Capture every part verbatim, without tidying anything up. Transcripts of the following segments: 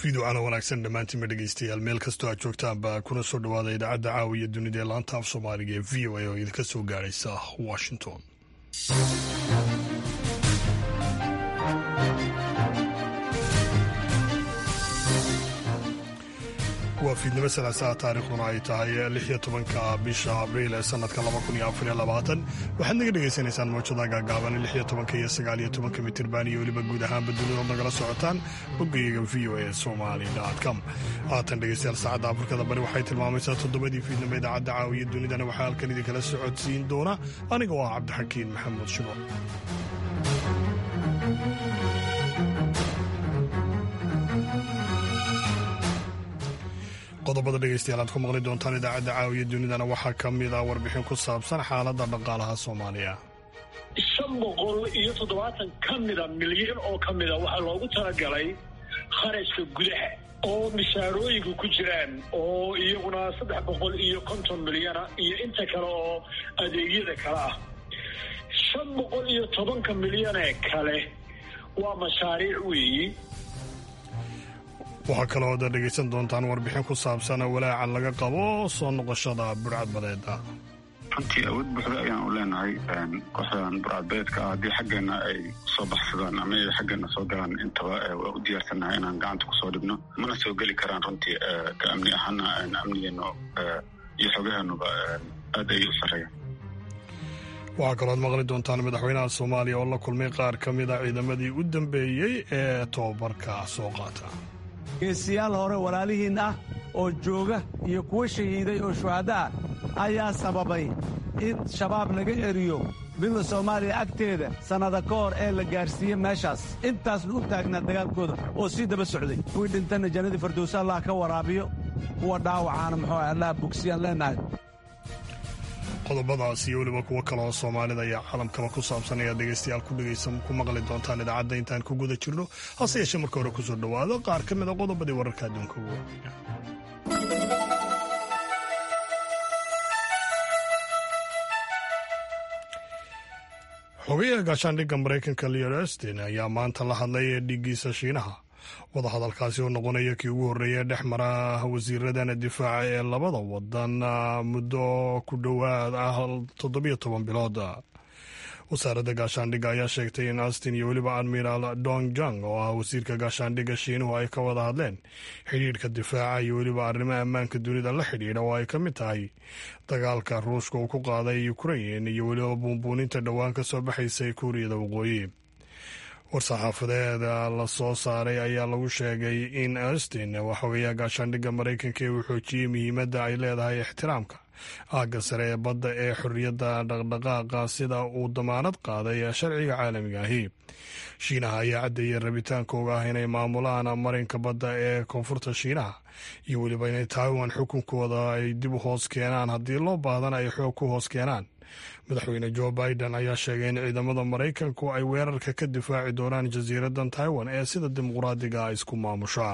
fiidocana wanaagsan dhammaantiinba dhegeystayaal meel kastoo aad joogtaanba kuna soo dhawaada idaacadda caawiya dunida ee laanta af soomaaliga ee v o a oo idinka soo gaaraysa washington. waa fiidnimo salaasaa taariikhduna ay tahay lix iyo tobanka bisha abriil ee sanadka laba kun iyo afar iyo labaatan waxaad naga dhegaysanaysaan mawjadaha gaagaaban lix iyo tobanka iyo sagaal iyo tobanka mitirban iyo weliba guud ahaanba dunida nagala socotaan boggayaga v o a somali com. haatan dhegeystayaal saacadda afrikada bari waxay tilmaamaysaa toddobadii fiidnimo idaacadda caawiya dunidana waxaa halkan idinkala socodsiin doona aniga oo ah cabdixakiin maxamuud shibo. qodobada dhegeystayaal aad ku maqli doontaan idaacadda caawiya dunidana waxaa ka mid ah warbixin ku saabsan xaaladda dhaqaalaha soomaaliya. shan boqol iyo toddobaatan ka mida milyan oo ka mida waxaa loogu talagalay kharashka gudaha oo mishaarooyinka ku jiraan oo iyaguna saddex boqol iyo konton milyana iyo inta kale oo adeegyada kale ah. shan boqol iyo tobanka milyanee kale waa mashaariic weeyi. waxaa kaloo ad dhegaysan doontaan warbixin ku saabsan walaaca laga qabo soo noqoshada burcadbadeeda. runtii awood buuxda ayaan u leenahay kooxdan burcadbadeedka ah haddii xaggeena ay soo baxsadaan ama ay xaggeena soo galaan intaba waa u diyaarsannahay inaan gacanta kusoo dhibno mana soo geli karaan runtii ka amni ahaana amnigeena iyo xogaheenuba aad ay u sarreeyaan. waxaa kaloo ad maqli doontaan madaxweynaha soomaaliya oo la kulmay qaar ka mid a ciidamadii u dambeeyey ee tobabarka soo qaata. geesiyaal hore walaalihiin ah oo jooga iyo kuwa shahiiday oo shuhadda ah ayaa sababay in shabaab laga eriyo midda soomaaliya agteeda sannada ka hor ee la gaarsiiyey meeshaas intaasna u taagnaa dagaalkooda oo sii daba socday. kuwii dhintanna jannadii firdowsa allah ka waraabiyo, kuwa dhaawacaana muxuu allah bogsiyaan leenahay. qodobadaas iyo weliba kuwo kale oo soomaalida iyo caalamkaba ku saabsan ayaad dhegaystayaal ku dhegaysan ku maqli doontaan idaacadda intaan ku guda jirno. hase yeeshee marka hore kusoo dhowaado qaar ka mid a qodobadii wararka adduunka ugu horreeya. xogayaha gaashaandhigga maraykanka leon austin ayaa maanta la hadlay dhiiggiisa shiinaha. wadahadalkaasi oo noqonaya kii ugu horreeya dhex mara wasiiradana difaaca ee labada wadan muddo ku dhowaad ah toddobiyo toban bilood. wasaaradda gaashaandhigga ayaa sheegtay in austin iyo weliba admiral dong jang oo ah wasiirka gaashaandhigga shiinuhu ay ka wada hadleen xidhiidhka difaaca iyo weliba arrimaha ammaanka dunida la xidhiidha oo ay ka mid tahay dagaalka ruushka uu ku qaaday ukrain iyo weliba buunbuuninta dhowaan ka soo baxaysay kuuriyada waqooyi. war-saxaafadeed la soo saaray ayaa lagu sheegay in austin waxoogayaa gaashaandhigga maraykanka uu xoojiyey muhiimadda ay leedahay ixtiraamka aagga sare ee badda ee xorriyadda dhaqdhaqaaqa sida uu damaanad qaaday sharciga caalamiga ahi. shiinaha ayaa caddeeyey rabitaankooga ah inay maamulaan marinka badda ee koonfurta shiinaha iyo weliba inay taiwan xukunkooda ay dib u hoos keenaan haddii loo baahdan ay xoog ku hoos keenaan. madaxweyne joe biden ayaa sheegay in ciidamada maraykanku ay weerarka ka difaaci doonaan jasiiraddan taiwan ee sida dimuqraadiga isku maamusha.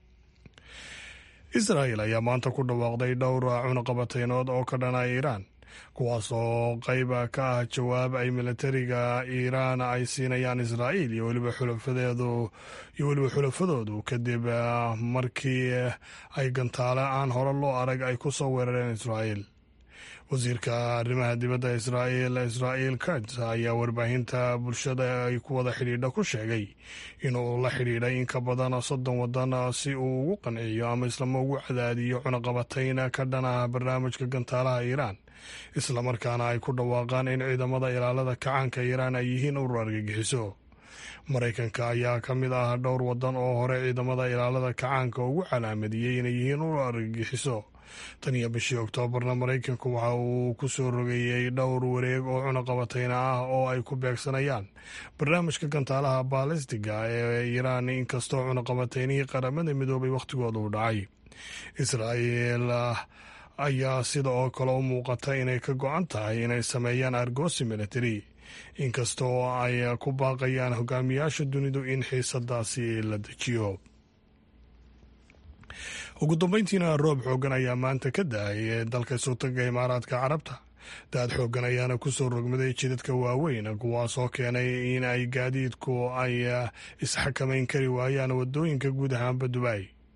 israa'el ayaa maanta ku dhawaaqday dhowr cunaqabateynood oo ka dhana iiraan kuwaas oo qayb ka ah jawaab ay militariga iiraan ay siinayaan israa'iil iyo weliba xulafadeedu iyo weliba xulafadoodu kadib markii ay gantaale aan hore loo arag ay ku soo weerareen israa'iil. wasiirka arrimaha dibadda israa'iil israa'iil katz ayaa warbaahinta bulshada ay ku wada xidhiidha ku sheegay inuu la xidhiidhay in ka badan soddon waddan si uu ugu qanciyo ama islama ugu cadaadiyo cunaqabatayn ka dhanaha barnaamijka gantaalaha iiraan islamarkaana ay ku dhawaaqaan in ciidamada ilaalada kacaanka iiraan ay yihiin urur argagixiso. maraykanka ayaa ka mid ah dhowr waddan oo hore ciidamada ilaalada kacaanka ugu calaamadiyey inay yihiin urur argagixiso. tan iyo bishii oktoobarna maraykanku waxa uu ku soo rogeeyey dhowr wareeg oo cunaqabatayna ah oo ay ku beegsanayaan barnaamijka gantaalaha baalistiga ee iiraan inkastoo cunaqabataynihii qaramada midoobay wakhtigooda u dhacay. israa'iil ayaa sida oo kale u muuqata inay ka go-an tahay inay sameeyaan argoosi military inkastoo ay ku baaqayaan hogaamiyaasha dunidu in xiisadaasi la dejiyo. ugu dambeyntiina roob xooggan ayaa maanta ka da-ay dalka sultanka imaaraadka carabta. daad xooggan ayaana ku soo rogmaday jidadka waaweyn kuwaasoo keenay in ay gaadiidku ay isxakamayn kari waayaan wadooyinka guud ahaanba dubai.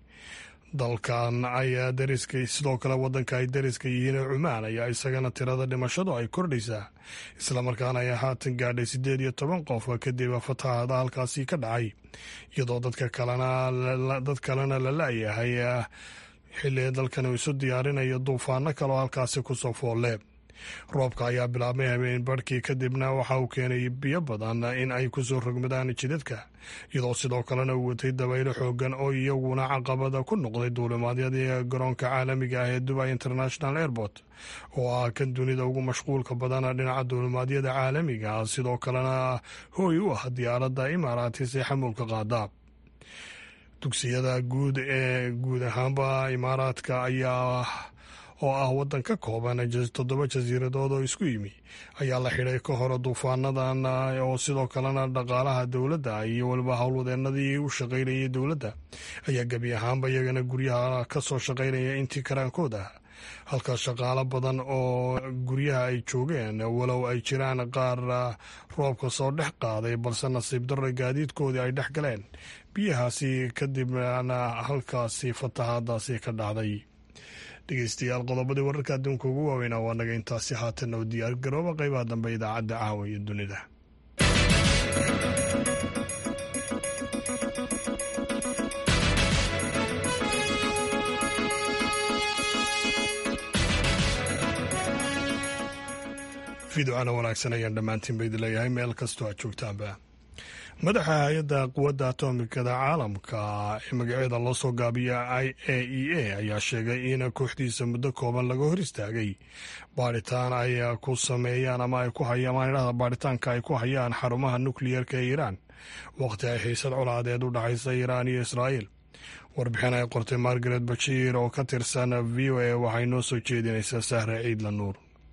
dalkan ayaa dariska sidoo kale waddanka ay dariska yihiin Cumaan ayaa isagana tirada dhimashadu ay kordhaysaa islamarkaana ay haatan gaadhay siddeed iyo toban qof kadib fatahaada halkaasi ka dhacay iyadoo dadka kalena dad kalena la laayahay xilli dalkan uu isu diyaarinayo duufaano kale oo halkaasi kusoo foolle. roobka ayaa bilaabmay habeen barhkii kadibna waxa uu keenay biyo badan in ay kusoo rogmadaan jidadka iyadoo sidoo kalena uu watay dabaylo xoogan oo iyaguna caqabada ku noqday duulimaadyadii garoonka caalamiga ah ee Dubai International Airport oo ah kan dunida ugu mashquulka badan dhinaca duulimaadyada caalamiga ah sidoo kalena hooy u ah diyaaradda Emirates ee xamuulka qaada. dugsiyada guud ee guud ahaanba Imaaraadka ayaa oo ah waddan ka kooban toddoba jasiiradood oo isku yimi ayaa la xidhay ka hor duufaanadan oo sidoo kalena dhaqaalaha dowladda iyo waliba howlwadeennadii u shaqaynayay dowladda ayaa gebi ahaanba iyagana guryaha ka soo shaqaynaya intii karaankooda halka shaqaalo badan oo guryaha ay joogeen walow ay jiraan qaar roobka soo dhex qaaday balse nasiib darro gaadiidkoodii ay dhex galeen biyahaasi kadibna halkaasi fatahaadaasi ka dhacday. dhegeystayaal qodobadii wararka adduunka ugu waaweynaa waa naga intaasi haatan oo diyaar garooba qaybaha dambe idaacadda caawa iyo dunida. fiidocana wanaagsan ayaan dhammaantiin bayd leeyahay meel kastoo aad joogtaanba. madaxa hay-adda quwadda atomikada caalamka ee magaceeda loo soo gaabiya i a e a ayaa sheegay in kooxdiisa muddo kooban laga hor istaagay baadhitaan ay ku sameeyaan ama ay ku hayaan baadhitaanka ay ku hayaan xarumaha nukliyeerka ee Iiraan waqti ay xiisad colaadeed u dhaxaysa Iiraan iyo Israa'iil. warbixin ay qortay Margaret Bashir oo ka tirsan v o a waxay noo soo jeedinaysaa Sahra Ciidla Nuur.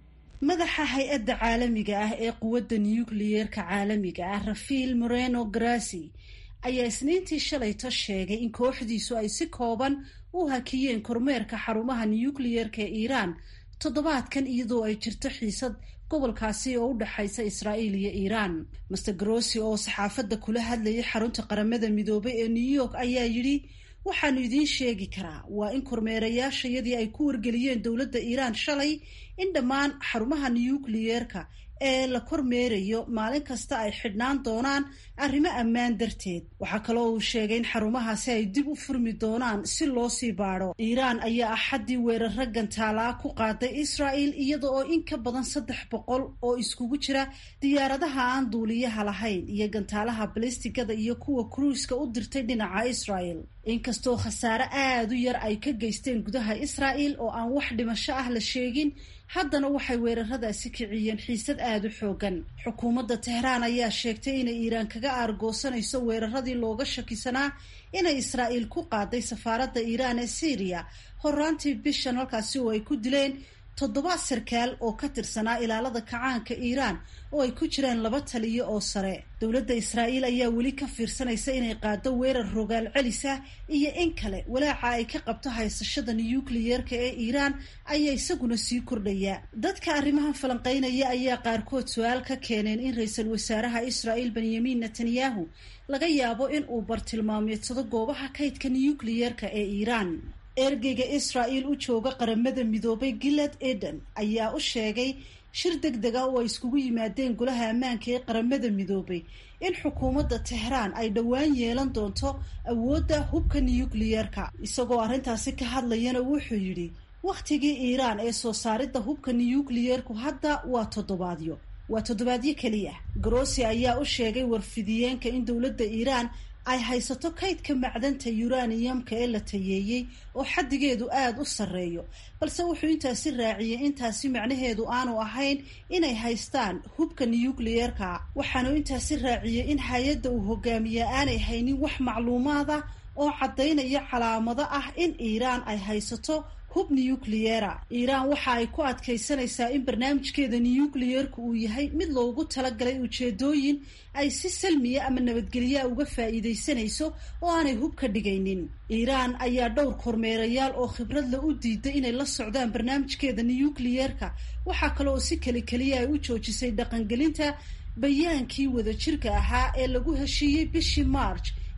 madaxa hay-adda caalamiga ah ee quwadda nukliyeerka caalamiga ah Rafael Moreno Grassi ayaa isniintii shalayto sheegay in kooxdiisu ay si kooban u hakiyeen kormeerka xarumaha nukliyeerka ee Iiraan toddobaadkan iyadoo ay jirto xiisad gobolkaasi oo u dhaxaysa Israa'iil iyo Iiraan. Mister Grassi oo saxaafadda kula hadlayay xarunta qaramada midoobay ee New York ayaa yidhi waxaanu idiin sheegi karaa waa in kormeerayaashayadii ay ku wargeliyeen dowladda Iiraan shalay in dhammaan xarumaha nukliyeerka ee la kormeerayo maalin kasta ay xidhnaan doonaan arrimo ammaan darteed. waxaa kaloo uu sheegay in xarumahaasi ay dib u furmi doonaan si loo sii baadho. Iiraan ayaa axaddii weeraro gantaalaa ku qaaday Israa'iil iyada oo in ka badan saddex boqol oo iskugu jira diyaaradaha aan duuliyaha lahayn iyo gantaalaha balistigada iyo kuwa kruiska u dirtay dhinaca Israa'iil. inkastoo khasaare aad u yar ay ka geysteen gudaha Israa'iil oo aan wax dhimasho ah la sheegin haddana waxay weeraradaasi kiciyeen xiisad aad u xoogan. xukuumadda Tehraan ayaa sheegtay inay Iiraan kaga aargoosanayso weeraradii looga shakisanaa inay Israa'iil ku qaaday safaaradda Iiraan ee Syria horaantii bishan halkaasi oo ay ku dileen toddoba sarkaal oo ka tirsanaa ilaalada kacaanka Iiraan oo ay ku jiraan laba taliyo oo sare. dowladda Israa'iil ayaa weli ka fiirsanaysa inay qaado weerar rogaal celis ah iyo in kale walaaca ay ka qabto haysashada nukliyeerka ee Iiraan ayaa isaguna sii kordhaya. dadka arrimahan falanqeynaya ayaa qaarkood su-aal ka keeneen in ra-iisul wasaaraha Israa'iil Benjamin Netanyahu laga yaabo in uu bartilmaameedsado goobaha kaydka nukliyeerka ee Iiraan. ergeyga Israa'iil u jooga qaramada midoobay Gilad Eden ayaa u sheegay shir degdeg ah oo ay iskugu yimaadeen golaha ammaanka ee qaramada midoobay in xukuumadda Tehraan ay dhowaan yeelan doonto awoodda hubka nukliyeerka. isagoo arrintaasi ka hadlayana wuxuu yidhi wakhtigii Iiraan ee soo saaridda hubka nukliyeerku hadda waa toddobaadyo waa toddobaadyo keliya. Grossi ayaa u sheegay warfidiyeenka in dowladda Iiraan ay haysato kaydka macdanta uraniumka ee la tayeeyey oo xaddigeedu aad u sarreeyo balse wuxuu intaasi raaciyey intaasi macnaheedu aanu ahayn inay haystaan hubka nukliyeerka. waxaanu intaasi raaciyey in hay-adda uu hogaamiyaa aanay haynin wax macluumaada oo caddaynaya calaamado ah in Iiraan ay haysato hub nukliyeera. Iiraan waxa ay ku adkaysanaysaa in barnaamijkeeda nukliyeerku uu yahay mid loogu talagalay ujeedooyin ay si salmiya ama nabadgelya uga faa'iidaysanayso oo aanay hub ka dhigaynin. Iiraan ayaa dhowr kormeerayaal oo khibrad la u diiday inay la socdaan barnaamijkeeda nukliyeerka. waxaa kale oo si keli keliya ay u joojisay dhaqangelinta bayaankii wadajirka ahaa ee lagu heshiiyey bishii March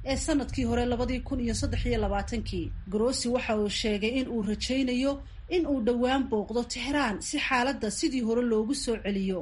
ee sanadkii hore labadii kun iyo saddex iyo labaatankii. Grossi waxa uu sheegay in uu rajaynayo in uu dhowaan booqdo Tehraan si xaaladda sidii hore loogu soo celiyo.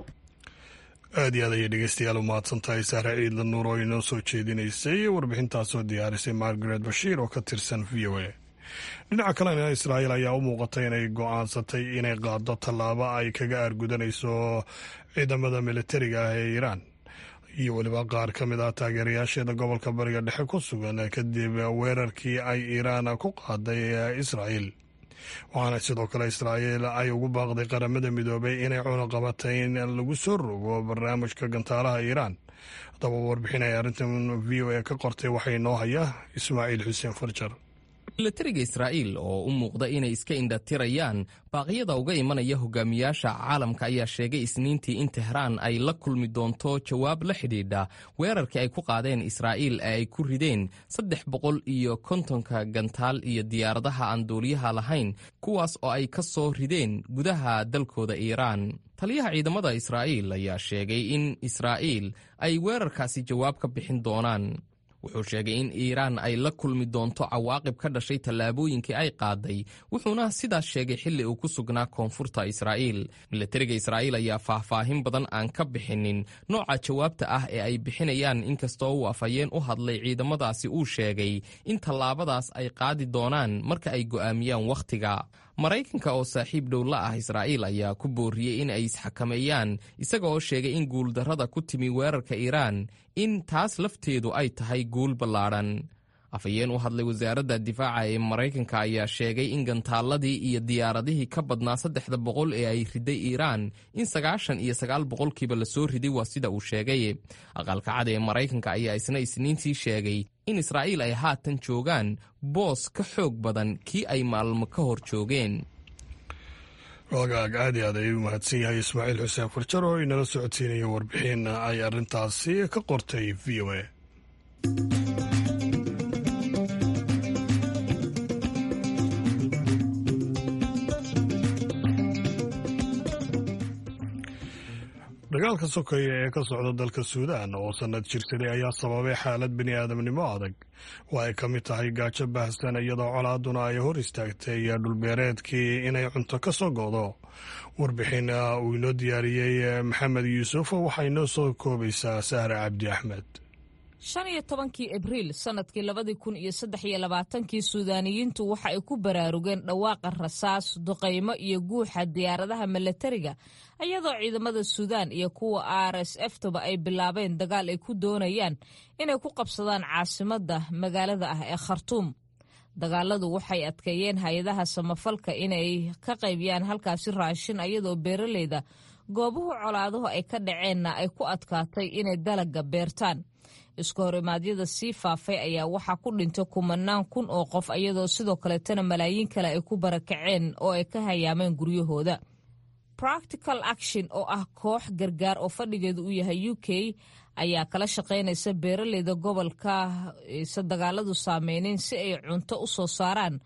aad iyo aad ayay dhegeystayaal u mahadsan tahay Sahra Ciidla Nuur oo inoo soo jeedinaysay warbixintaas oo diyaarisay Margaret Bashir oo ka tirsan V O A. dhinaca kalena Israa'iil ayaa u muuqatay inay go'aansatay inay qaado tallaabo ay kaga aargudanayso ciidamada militariga ah ee Iiraan iyo weliba qaar ka mid ah taageerayaasheeda gobolka bariga dhexe ku sugan kadib weerarkii ay Iiraan ku qaaday Israa'iil. waxaana sidoo kale Israa'iil ay ugu baaqday qaramada midoobay inay cunaqabatay in lagu soo rogo barnaamijka gantaalaha Iiraan. haddaba warbixinaya arrintan V O A ka qortay waxay noo hayaa Ismaaciil Xuseen Farjar. militariga Israa'iil oo u muuqda inay iska indhatirayaan baaqyada uga imanaya hogaamiyaasha caalamka ayaa sheegay Isniintii in Tehraan ay la kulmi doonto jawaab la xidhiidha weerarkii ay ku qaadeen Israa'iil ee ay ku rideen saddex boqol iyo kontonka gantaal iyo diyaaradaha aan duuliyaha lahayn kuwaas oo ay ka soo rideen gudaha dalkooda Iiraan. taliyaha ciidamada Israa'iil ayaa sheegay in Israa'iil ay weerarkaasi jawaab ka bixin doonaan. wuxuu sheegay in Iiraan ay la kulmi doonto cawaaqib ka dhashay tallaabooyinkii ay qaaday, wuxuuna sidaas sheegay xilli uu ku sugnaa koonfurta Israa'iil. militariga Israa'iil ayaa faahfaahin badan aan ka bixinin nooca jawaabta ah ee ay bixinayaan, inkastoo uu afhayeen u hadlay ciidamadaasi uu sheegay in tallaabadaas ay qaadi doonaan marka ay go'aamiyaan wakhtiga. Maraykanka oo saaxiib dhow la ah Israa'iil ayaa ku booriyey in ay isxakameeyaan, isaga oo sheegay in guuldarrada ku timi weerarka Iiraan in taas lafteedu ay tahay guul ballaadhan. afhayeen u hadlay wasaaradda difaaca ee Maraykanka ayaa sheegay in gantaaladii iyo diyaaradihii ka badnaa saddexda boqol ee ay riday Iiraan in sagaashan iyo sagaal boqolkiiba la soo riday, waa sida uu sheegay. aqalka cad ee Maraykanka ayaa isna Isniintii sheegay in Israa'iil ay haatan joogaan boos ka xoog badan kii ay maalmo ka hor joogeen. wagaag aad iyo aad ayuu mahadsan yahay Ismaaciil Xuseen Farjar oo inala socodsiinaya warbixin ay arrintaasi ka qortay V O A. dagaalka sokeeye ee ka socda dalka Suudaan oo sanad jirsaday ayaa sababay xaalad bini aadamnimo adag oo ay ka mid tahay gaajo baahsan, iyadoo colaaduna ay hor istaagtay dhulbeereedkii inay cunto ka soo go'do. warbixin uu inoo diyaariyey Maxamed Yuusuf waxay noo soo koobaysaa Sahra Cabdi Axmed. shan iyo tobankii abriil sanadkii labadii kun iyo saddex iyo labaatankii Suudaaniyiintu waxa ay ku baraarugeen dhawaaqa rasaas, duqaymo iyo guuxa diyaaradaha militariga, iyadoo ciidamada Suudaan iyo kuwa R S F-tuba ay bilaabeen dagaal ay ku doonayaan inay ku qabsadaan caasimadda magaalada ah ee Khartoum. dagaaladu waxay adkeeyeen hay-adaha samafalka inay ka qaybiyaan halkaasi raashin, iyadoo beeraleyda goobuhu colaaduhu ay ka dhaceenna ay ku adkaatay inay dalagga beertaan. isku horimaadyada sii faafay ayaa waxaa ku dhintay kumanaan kun oo qof, iyadoo sidoo kaleetana malaayiin kale ay ku barakaceen oo ay ka hayaameen guryahooda. Practical Action oo ah koox gargaar oo fadhigeedu uu yahay U K ayaa kala shaqaynaysa beeraleyda gobolka isa dagaaladu saameynin si ay cunto u soo saaraan,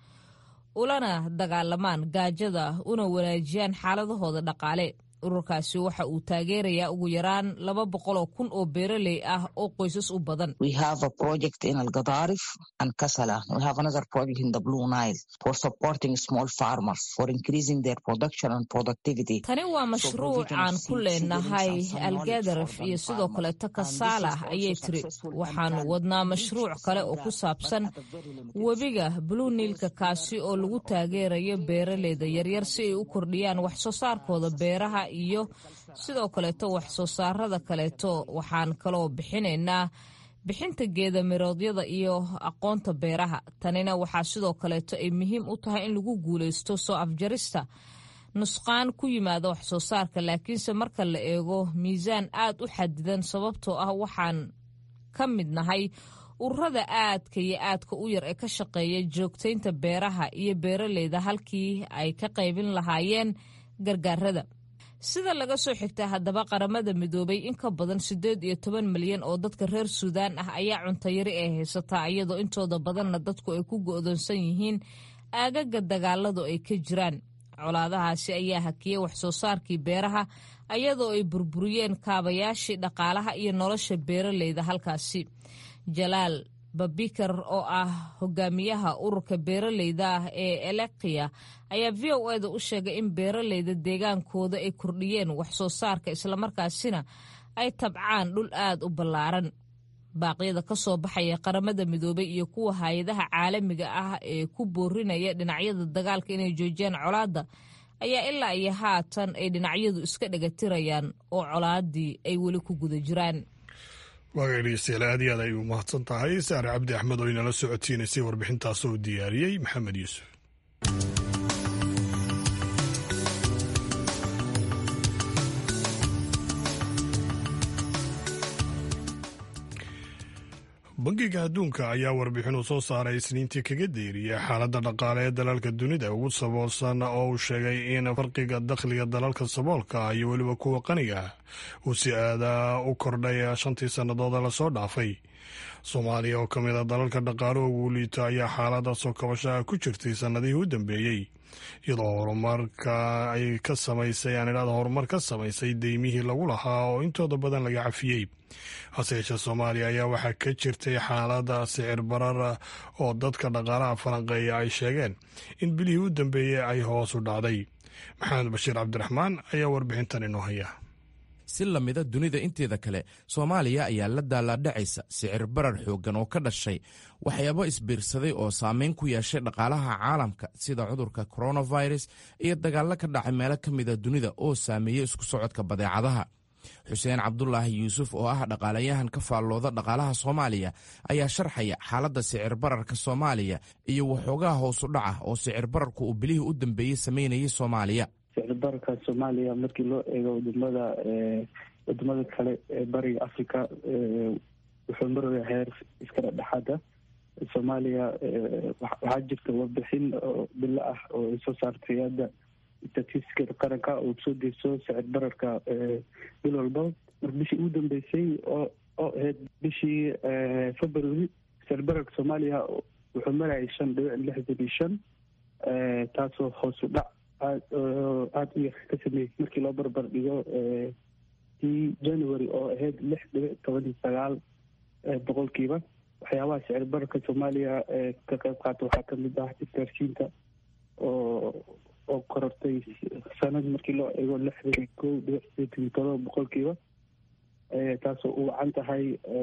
ulana dagaalamaan gaajada, una wanaajiyaan xaaladahooda dhaqaale. ururkaasi waxa uu taageerayaa ugu yaraan laba boqol oo kun oo beeraley ah oo qoysas u badan. We have a project in Al-Gadarif and Kassala. We have another project in the Blue Nile for supporting small farmers for increasing their production and productivity. Tani waa mashruuc aan ku leenahay Al-Gadarif iyo sidoo kale Kassala ayay tiri. waxaanu wadnaa mashruuc kale oo ku saabsan webiga Blue Nile kaasi oo lagu taageerayo beeraleyda yaryar si ay u kordhiyaan wax soo saarkooda beeraha iyo sidoo kaleeto wax soo saarada kaleeto. waxaan kaloo bixinaynaa bixinta geeda miroodyada iyo aqoonta beeraha. tanina waxaa sidoo kaleeto ay muhiim u tahay in lagu guuleysto soo afjarista nusqaan ku yimaada wax soo saarka, laakiinse marka la eego miisaan aad u xadidan, sababtoo ah waxaan ka mid nahay ururada aadka iyo aadka u yar ee ka shaqeeya joogtaynta beeraha iyo beeraleyda halkii ay ka qaybin lahaayeen gargaarada. sida laga soo xigta haddaba qaramada midoobay, in ka badan siddeed iyo toban milyan oo dadka reer Suudaan ah ayaa cuntayari ay haysataa, iyadoo intooda badanna dadku ay ku go'doonsan yihiin aagaga dagaaladu ay ka jiraan. colaadahaasi ayaa hakiyey wax soo saarkii beeraha, iyadoo ay burburiyeen kaabayaashii dhaqaalaha iyo nolosha beeraleyda halkaasi. Jalaal babikar oo ah hogaamiyaha ururka beeraleyda ah ee elekia ayaa v o eda u sheegay in beeraleyda deegaankooda ay kordhiyeen wax soo saarka islamarkaasina ay tabcaan dhul aad u ballaaran. baaqyada ka soo baxaya qaramada midoobay iyo kuwa hay-adaha caalamiga ah ee ku boorinaya dhinacyada dagaalka inay joojiyaan colaadda ayaa ilaa iyo haatan ay dhinacyadu iska dhagatirayaan oo colaadii ay weli ku guda jiraan. waaga dhegeystayaal aad iyo aad ay u mahadsan tahay saare cabdi axmed oo inala socodsiinaysay warbixintaas oo diyaariyey maxamed yuusuf. bangiga adduunka ayaa warbixin uu soo saaray isniintii kaga deeriyay xaaladda dhaqaale ee dalalka dunida ugu saboolsan oo uu sheegay in farqiga dakhliga dalalka saboolka iyo weliba kuwa qaniga uu si aada u kordhay shantii sannadood lasoo dhaafay. soomaaliya oo ka mid a dalalka dhaqaaluhu ugu liito ayaa xaalada soo kabashaha ku jirtay sannadihii u dambeeyey iyadoo horumarka ay ka samaysay aan idhahda horumar ka samaysay deymihii lagu lahaa oo intooda badan laga cafiyey. hase yeeshee soomaaliya ayaa waxaa ka jirtay xaalada sicir barar oo dadka dhaqaalaha falanqeeya ay sheegeen in bilihii u dambeeyey ay hoos u dhacday. maxamed bashiir cabdiraxmaan ayaa warbixintan inoo haya. si lamida dunida inteeda kale soomaaliya ayaa la daalaadhacaysa sicir barar xooggan oo ka dhashay waxyaabo isbiirsaday oo saameyn ku yeeshay dhaqaalaha caalamka sida cudurka coronavirus iyo dagaallo ka dhacay meelo ka mida dunida oo saameeyey isku socodka badeecadaha. xuseen cabdulaahi yuusuf oo ah dhaqaalayahan ka faallooda dhaqaalaha soomaaliya ayaa sharxaya xaaladda sicir bararka soomaaliya iyo waxoogaha hoosu dhaca oo sicir bararku uu bilihii u dambeeyey samaynayay soomaaliya. sicir bararka soomaaliya markii loo eego wadamada wadamada kale ee bariga africa wuxuu maraya heer iska dhexdhexaada. soomaaliya waxaa jirta warbixin oo bilo ah oo ay soo saartay hadda statistiskada qaranka oo soo deyso sicir bararka bil walba mar bishii ugu dambeysay oo oo ahayd bishii february sicir bararka soomaaliya wuxuu marayay shan dhibic lixdan iyo shan taasoo hoos u dhac aad aada u yar ka sameeyey markii loo barbar dhigo tii january oo ahayd lix dhibic toban iyo sagaal boqolkiiba. waxyaabaha sicir bararka soomaaliya ka qayb qaata waxaa kamid ah isgaarsiinta oo oo korortay sanad markii loo eego lixdan iyo kow dhibic sideetan iyo todoba boqolkiiba taasoo u wacan tahay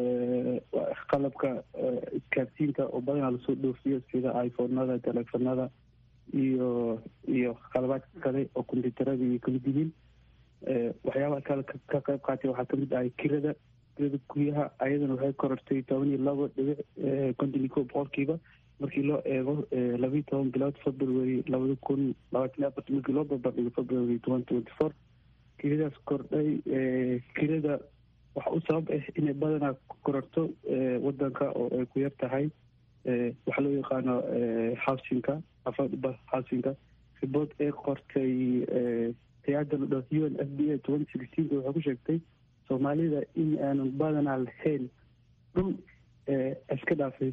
qalabka isgaarsiinta oo badanaa lasoo dhoofiyo sida iphonada telefonada iyo iyo qalabaadka kale oo kombyuutarada iyo kamid yihiin. waxyaabaha kale ka qayb qaatay waxaa kamid ahay kirada kirada guryaha ayadana waxay korortay toban iyo labo dhibic konton iyo kow boqolkiiba markii loo eego labiiyo toban bilood february labada kun labaatan iyo afarta markii loo barbardhigo february twenty twenty four kiradaas kordhay. kirada waxa u sabab ah inay badanaa kororto wadanka oo ay ku yar tahay waxaa loo yaqaano housinka affordable housinka. ribood ee qortay hay-adda la dhaho u n f b a twenty sixteen waxay ku sheegtay soomaalida in aanan badanaa lahayn dhul iska dhaafay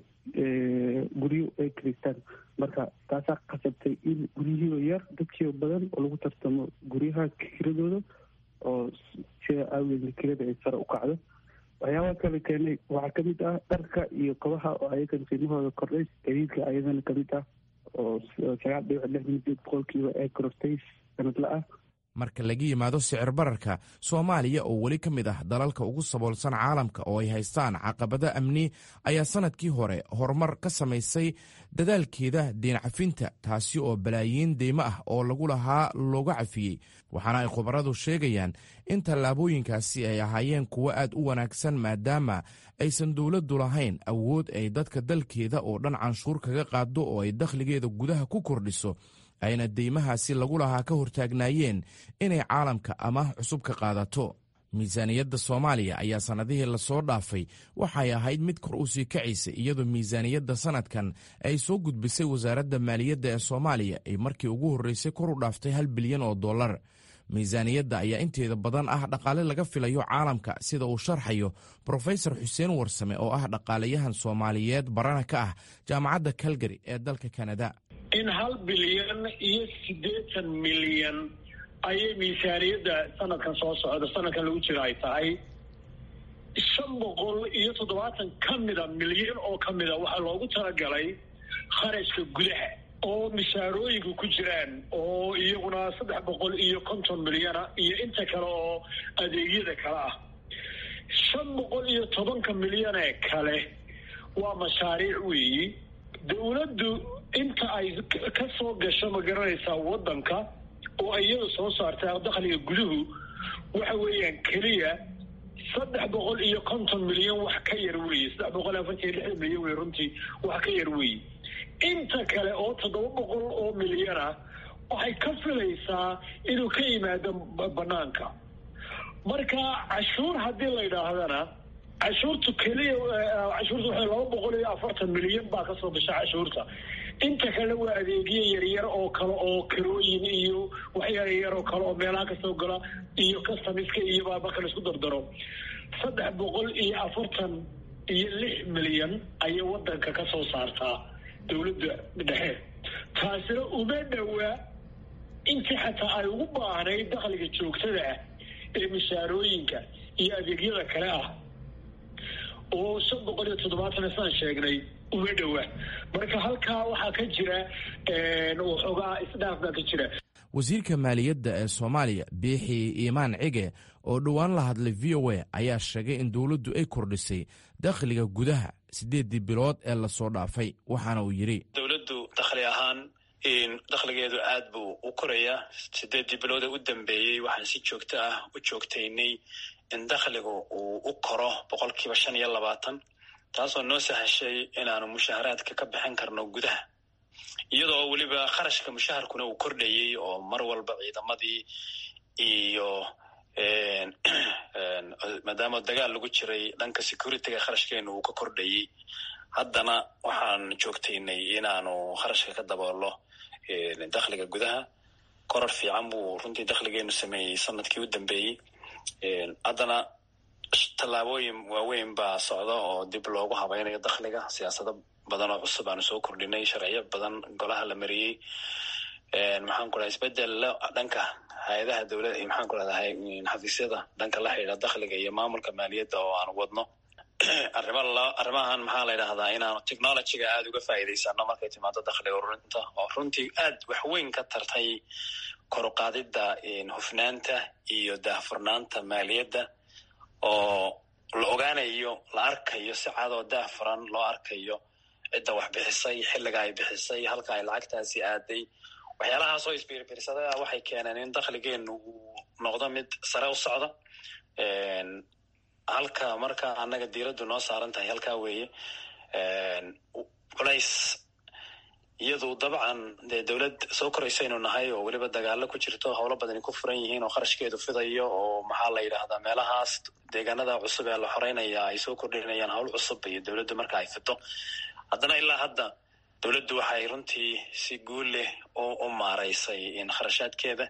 guryo ay kiristaan. marka taasaa qasabtay in guryihiiba yar dadkiiba badan oo lagu tartamo guryaha kiradooda oo sida aageed kirada ay sare u kacdo. waxyaabaha kale keenay waxaa kamid ah dharka iyo kabaha oo ayagan qiimahooda kordhay. gadiidka ayadana kamid ah oo sagaal dhibic lixdan sideed boqolkiiba ee korortay sanadla ah. marka laga yimaado sicir bararka soomaaliya oo weli ka mid ah dalalka ugu saboolsan caalamka oo ay haystaan caqabado amni ayaa sanadkii hore horumar ka samaysay dadaalkeeda deen cafinta taasi oo balaayiin deymo ah oo lagu lahaa looga cafiyey. waxaana ay khubaradu sheegayaan in tallaabooyinkaasi ay ahaayeen kuwo aad u wanaagsan maadaama aysan dowladdu lahayn awood ay dadka dalkeeda oo dhan canshuur kaga qaado oo ay dakhligeeda gudaha ku kordhiso ayna deymahaasi lagu lahaa ka hortaagnaayeen inay caalamka amaah cusub ka qaadato. miisaaniyadda soomaaliya ayaa sannadihii lasoo dhaafay waxay ahayd mid kor u sii kacaysay iyadoo miisaaniyadda sanadkan ay soo gudbisay wasaaradda maaliyadda ee soomaaliya ay markii ugu horreysay kor u dhaaftay hal bilyan oo dollar. miisaaniyadda ayaa inteeda badan ah dhaqaale laga filayo caalamka sida uu sharxayo brofesor xuseen warsame oo ah dhaqaalayahan soomaaliyeed barana ka ah jaamacadda calgary ee dalka kanada. in hal bilyan iyo siddeetan milyan ayay miisaaniyadda sanadkan soo socda sanadkan lagu jiro ay tahay shan boqol iyo toddobaatan ka mida milyan oo ka mida waxaa loogu talagalay kharashka gudaha oo mishaarooyinka ku jiraan oo iyaguna saddex boqol iyo konton milyana iyo inta kale oo adeegyada kale ah. shan boqol iyo tobanka milyan ee kale waa mashaariic weeyi. dowladdu inta ay ka soo gasho ma garanaysaa waddanka oo iyada soo saartay dakhliga guduhu waxa weeyaan keliya saddex boqol iyo konton milyan wax ka yar weeye, saddex boqol afartan iyo lixdan milyan wey runtii wax ka yar weeye. inta kale oo toddoba boqol oo milyan ah waxay ka filaysaa inuu ka yimaado banaanka. marka cashuur haddii la yidhaahdana cashuurtu keliya cashuurta waxay laba boqol iyo afartan milyan baa kasoo gasha cashuurta. inta kale waa adeegyo yaryar oo kale oo karooyin iyo waxyaala yar oo kale oo meelaha kasoo gala iyo customiska iyo baa marka la isku dardaro saddex boqol iyo afartan iyo lix milyan ayay wadanka kasoo saartaa dowladda dhexe. taasina uma dhowaa intii xataa ay ugu baahnayd dakhliga joogtada ah ee mishaarooyinka iyo adeegyada kale ah oo shan boqol iyo toddobaatan saan sheegnay uma dhowaa. marka halkaa waxaa ka jira waxoogaa isdhaaf baa ka jira. wasiirka maaliyadda ee soomaaliya biixi iimaan cige oo dhowaan la hadlay v o a ayaa sheegay in dowladdu ay kordhisay dakhliga gudaha siddeeddii bilood ee lasoo dhaafay, waxaana uu yidhi dowladdu dakhli ahaan dakhligeedu aad buu u korayaa. siddeeddii bilood ee u dambeeyey waxaan si joogto ah u joogtaynay in dakhligu uu u koro boqolkiiba shan iyo labaatan, taasoo noo sahashay inaanu mushaharaadka ka bixin karno gudaha, iyadoo weliba kharashka mushaharkuna uu kordhayey oo mar walba ciidamadii iyo maadaama dagaal lagu jiray dhanka securityga kharashkeenu uu ka kordhayey. haddana waxaan joogtaynay inaanu kharashka ka daboolo dakhliga gudaha. koror fiican buu runtii dakhligeenu sameeyey sanadkii u dambeeyey. haddana tallaabooyin waaweyn baa socda oo dib loogu habaynayo dakhliga. siyaasado badan oo cusub aanu soo kordhinay, sharciyo badan golaha la mariyey. maxaan ku dhahay isbedel dhanka hay-adaha dowladda iyo maxaan ku dhahdahay xafiisyada dhanka la xidhiidha dakhliga iyo maamulka maaliyadda oo aanu wadno. arrima arrimahan maxaa la yidhahdaa inaanu technologyga aada uga faa'iidaysano markay timaado dakhliga ururinta, oo runtii aad waxweyn ka tartay kor u qaadidda hufnaanta iyo daahfurnaanta maaliyadda, oo la ogaanayo, la arkayo si cadoo daahfuran loo arkayo cidda wax bixisay, xilliga ay bixisay, halka ay lacagtaasi aaday. waxyaalahaas oo isbiirbiirsaday waxay keeneen in dakhligeenu uu noqdo mid sare u socda. halka marka annaga diiraddu noo saaran tahay halkaa weeye. culays iyadu dabcan dee dowlad soo koraysaynu nahay oo weliba dagaalo ku jirto, howlo badani ku furan yihiin oo kharashkeedu fidayo, oo maxaa la yidhaahdaa meelahaas deegaanada cusub ee la xoreynaya ay soo kordhinayaan howl cusub iyo dowladdu marka ay fito. haddana ilaa hadda dowladdu waxay runtii si guul leh u maaraysay in kharashaadkeeda.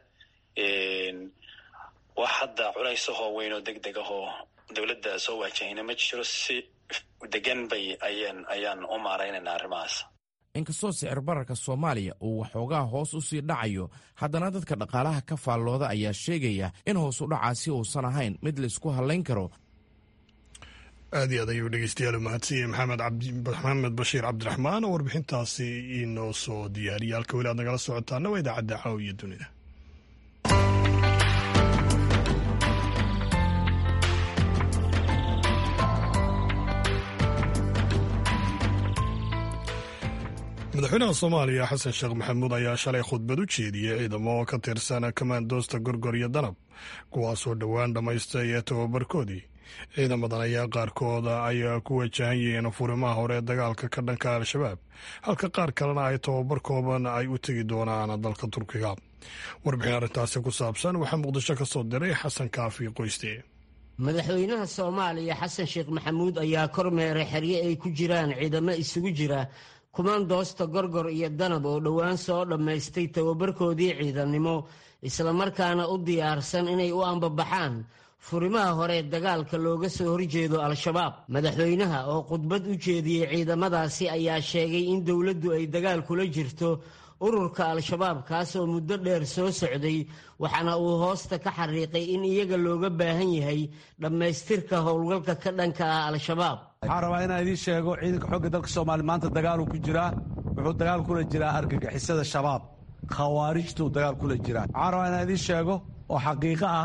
wax hadda culaysahoo weyn oo deg deg ahoo dowladda soo waajahayna ma jiro. si degan bay ayaan ayaan u maaraynaynaa arrimahaas. inkastoo sicir bararka soomaaliya uu waxoogaa hoos u sii dhacayo, haddana dadka dhaqaalaha ka faallooda ayaa sheegaya in hoos u dhacaasi uusan ahayn mid laysku hallayn karo. aad iyo aad ayuu dhegeystayaal umahadsiye maxamed maxamed bashiir cabdiraxmaan oo warbixintaasi inoo soo diyaariyay. halka weli aad nagala socotaana waa idaacadda caawiya dunida. madaxweynaha soomaaliya xasan sheekh maxamuud ayaa shalay khudbad u jeediyey ciidamo ka tirsan kamaandoosta gorgor iyo danab, kuwaasoo dhowaan dhammaystay ee tababarkoodii. ciidamadan ayaa qaarkooda ay ku wajahan yihiin furimaha hore ee dagaalka ka dhanka al-shabaab, halka qaar kalena ay tababar kooban ay u tegi doonaan dalka turkiga. warbixin arrintaasi ku saabsan waxaa muqdisho ka soo diray xasan kaafi qoyste. madaxweynaha soomaaliya xasan sheekh maxamuud ayaa kormeeray xeryo ay ku jiraan ciidamo isugu jira kumaandoosta gorgor iyo danab oo dhowaan soo dhammaystay tababarkoodii ciidannimo, islamarkaana u diyaarsan inay u ambabaxaan furimaha hore dagaalka looga soo horjeedo al-shabaab. madaxweynaha oo khudbad u jeediyey ciidamadaasi ayaa sheegay in dowladdu ay dagaal kula jirto ururka al-shabaab kaasoo muddo dheer soo socday, waxaana uu hoosta ka xariiqay in iyaga looga baahan yahay dhammaystirka howlgalka ka dhanka ah al-shabaab. waxaan rabaa inaan idiin sheego ciidanka xoogga dalka soomaaliya maanta dagaaluu ku jiraa. wuxuu dagaal kula jiraa argagixisada shabaab, khawaarijtuu dagaal kula jiraa. waxaan rabaa inaan idiin sheego oo xaqiiqo ah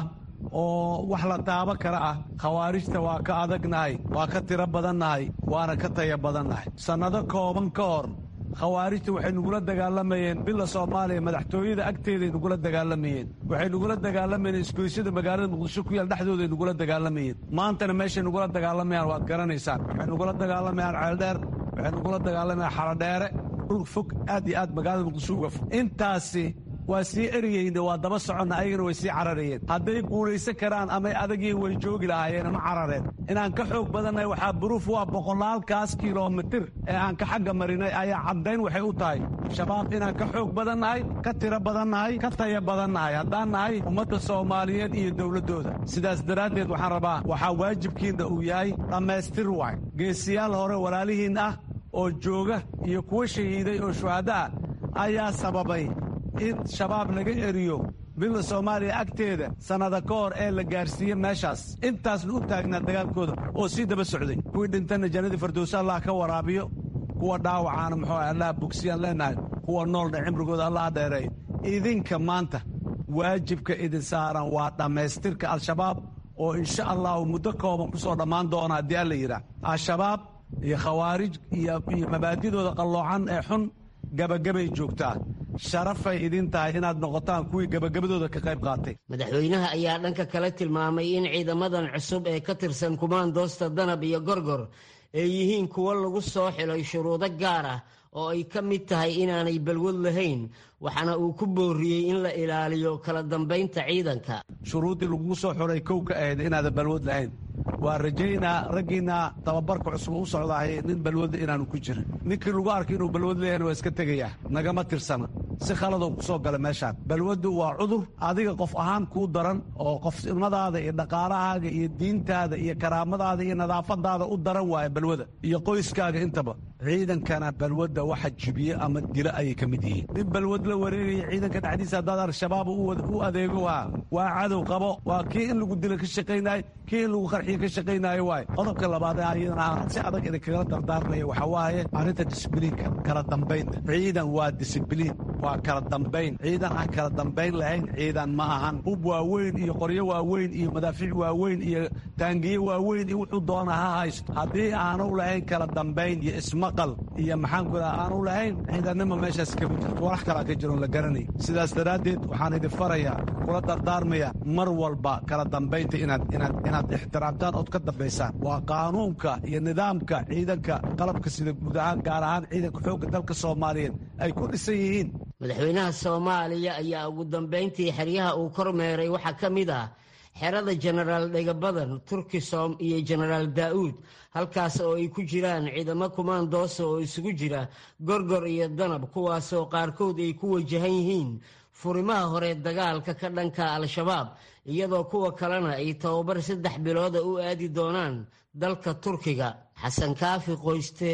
oo wax la taabo kale ah, khawaarijta waa ka adagnahay, waa ka tiro badannahay, waana ka taya badannahay. sannado kooban ka hor khawaarijta waxay nugula dagaalamayeen bila soomaaliya madaxtooyada agteeday nugula dagaalamayeen, waxay nugula dagaalamayeen isgoysyada magaalada muqdisho ku yaal dhexdooday nugula dagaalamayeen. maantana meeshay nugula dagaalamayaan waad garanaysaan. waxay nugula dagaalamayaan ceeldheer, waxay nugula dagaalamayaan xaladheere, dhul fog aad iyo aad magaalada muqdisho uga fog. intaasi waa sii eriyeyna waa daba soconna, ayagana way sii cararayeen. hadday guulaysan karaan amay adagiin way joogi lahaayeen ma carareen. inaan ka xoog badannahay waxaa buruuf u ah boqolaalkaas kilomitir ee aan ka xagga marinay ayaa caddayn waxay u tahay shabaab inaan ka xoog badannahay, ka tiro badannahay, ka taya badannahay haddaan nahay ummadda soomaaliyeed iyo dowladdooda. sidaas daraaddeed waxaan rabaa waxaa waajibkiinna uu yahay dhammaystir waay. geesiyaal hore walaalihiin ah oo jooga iyo kuwa shahiiday oo shuhadda ah ayaa sababay in shabaab laga eriyo bila soomaaliya agteeda sannada ka hor ee la gaarsiiye meeshaas. intaasna u taagnaa dagaalkooda oo sii daba socday. kuwii dhintanna jannadii firdowsa allah ka waraabiyo, kuwa dhaawacaana muxuu ah allah bogsiyaan leenahay, kuwa noolna cimrigooda allah dheereeyo. idinka maanta waajibka idin saaran waa dhammaystirka al-shabaab oo insha allahu muddo kooban ku soo dhammaan doona haddii alla yidhaah. al-shabaab iyo khawaarij iyo mabaadidooda qalloocan ee xun gabagabay joogtaa. sharafay idin tahay inaad noqotaan kuwii gabagabadooda ka qayb qaatay. madaxweynaha ayaa dhanka kale tilmaamay in ciidamadan cusub ee ka tirsan kumaandoosta danab iyo gorgor ay yihiin kuwo lagu soo xilay shuruudo gaar ah oo ay ka mid tahay inaanay balwad lahayn, waxaana uu ku booriyey in la ilaaliyo kala dambaynta ciidanka. shuruuddii lagugu soo xuray kow ka ahayd inaadan balwad lahayn. waa rajaynaa raggiinna tababarka cusub u socdaahay nin balwadla inaanu ku jirin. ninkii lagu arkay inuu balwad leeyahna waa iska tegayaa, nagama tirsana. si khaladoo ku soo gala meeshaan. balwaddu waa cudur adiga qof ahaan kuu daran oo qofnimadaada iyo dhaqaalahaaga iyo diintaada iyo karaamadaada iyo nadaafadaada u daran waaya balwada iyo qoyskaaga intaba. ciidankana balwadda waxa jibiye ama dilo ayay ka mid yihiin. nin balwad la wareegaya ciidanka dhexdiisa haddaad al-shabaab u adeego waa waa cadow qabo, waa kii in lagu dilo ka shaqaynayo, kii in lagu qarxiyo ka shaqaynaayo waay. qodobka labaad ee ayadana si adag idinkagala dardaarmaya waxaa waaye arrinta disibliinka, kala dambaynta. ciidan waa disibliin, waa kala dambayn. ciidan aan kala dambayn lahayn ciidan ma ahan. hub waaweyn iyo qoryo waaweyn iyo madaafiic waaweyn iyo taangiye waaweyn iyo wuxuu doona ha haysto, haddii aanu lahayn kala dambayn iyo ismaqal iyo maxaanku daa aanu lahayn, ciidannima meeshaas kama jirto. walax kalaa ka jiroon la garanay. sidaas daraaddeed waxaan idin farayaa, kula dardaarmaya mar walba kala dambaynta inaad inaad inaad ixtiraamtaan ood ka dambaysaan. waa qaanuunka iyo nidaamka ciidanka qalabka sida guud ahaan gaar ahaan ciidanka xoogga dalka soomaaliyeed ay ku dhisan yihiin. madaxweynaha soomaaliya ayaa ugu dambayntii xeryaha uu kormeeray waxaa ka mid ah xerada jenaraal dhegabadan, turkisom iyo jenaraal daa'uud, halkaas oo ay ku jiraan ciidamo kumaandoosa oo isugu jira gorgor iyo danab, kuwaasoo qaarkood ay ku wajahan yihiin furimaha hore dagaalka ka dhanka al-shabaab, iyadoo kuwa kalena ay tababar saddex bilooda u aadi doonaan dalka turkiga. xasan kaafi qoyste,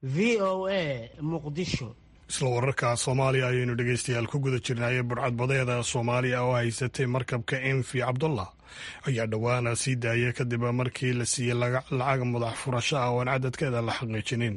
v o a, muqdisho. isla wararka soomaaliya ayaynu dhegeystayaal ku guda jirnaaye burcadbadeeda soomaaliya oo haysatay markabka enfi cabdullah ayaa dhowaana sii daayay kadib markii la siiyey lacag madax furasho ah oo aan cadadkeeda la xaqiijinin.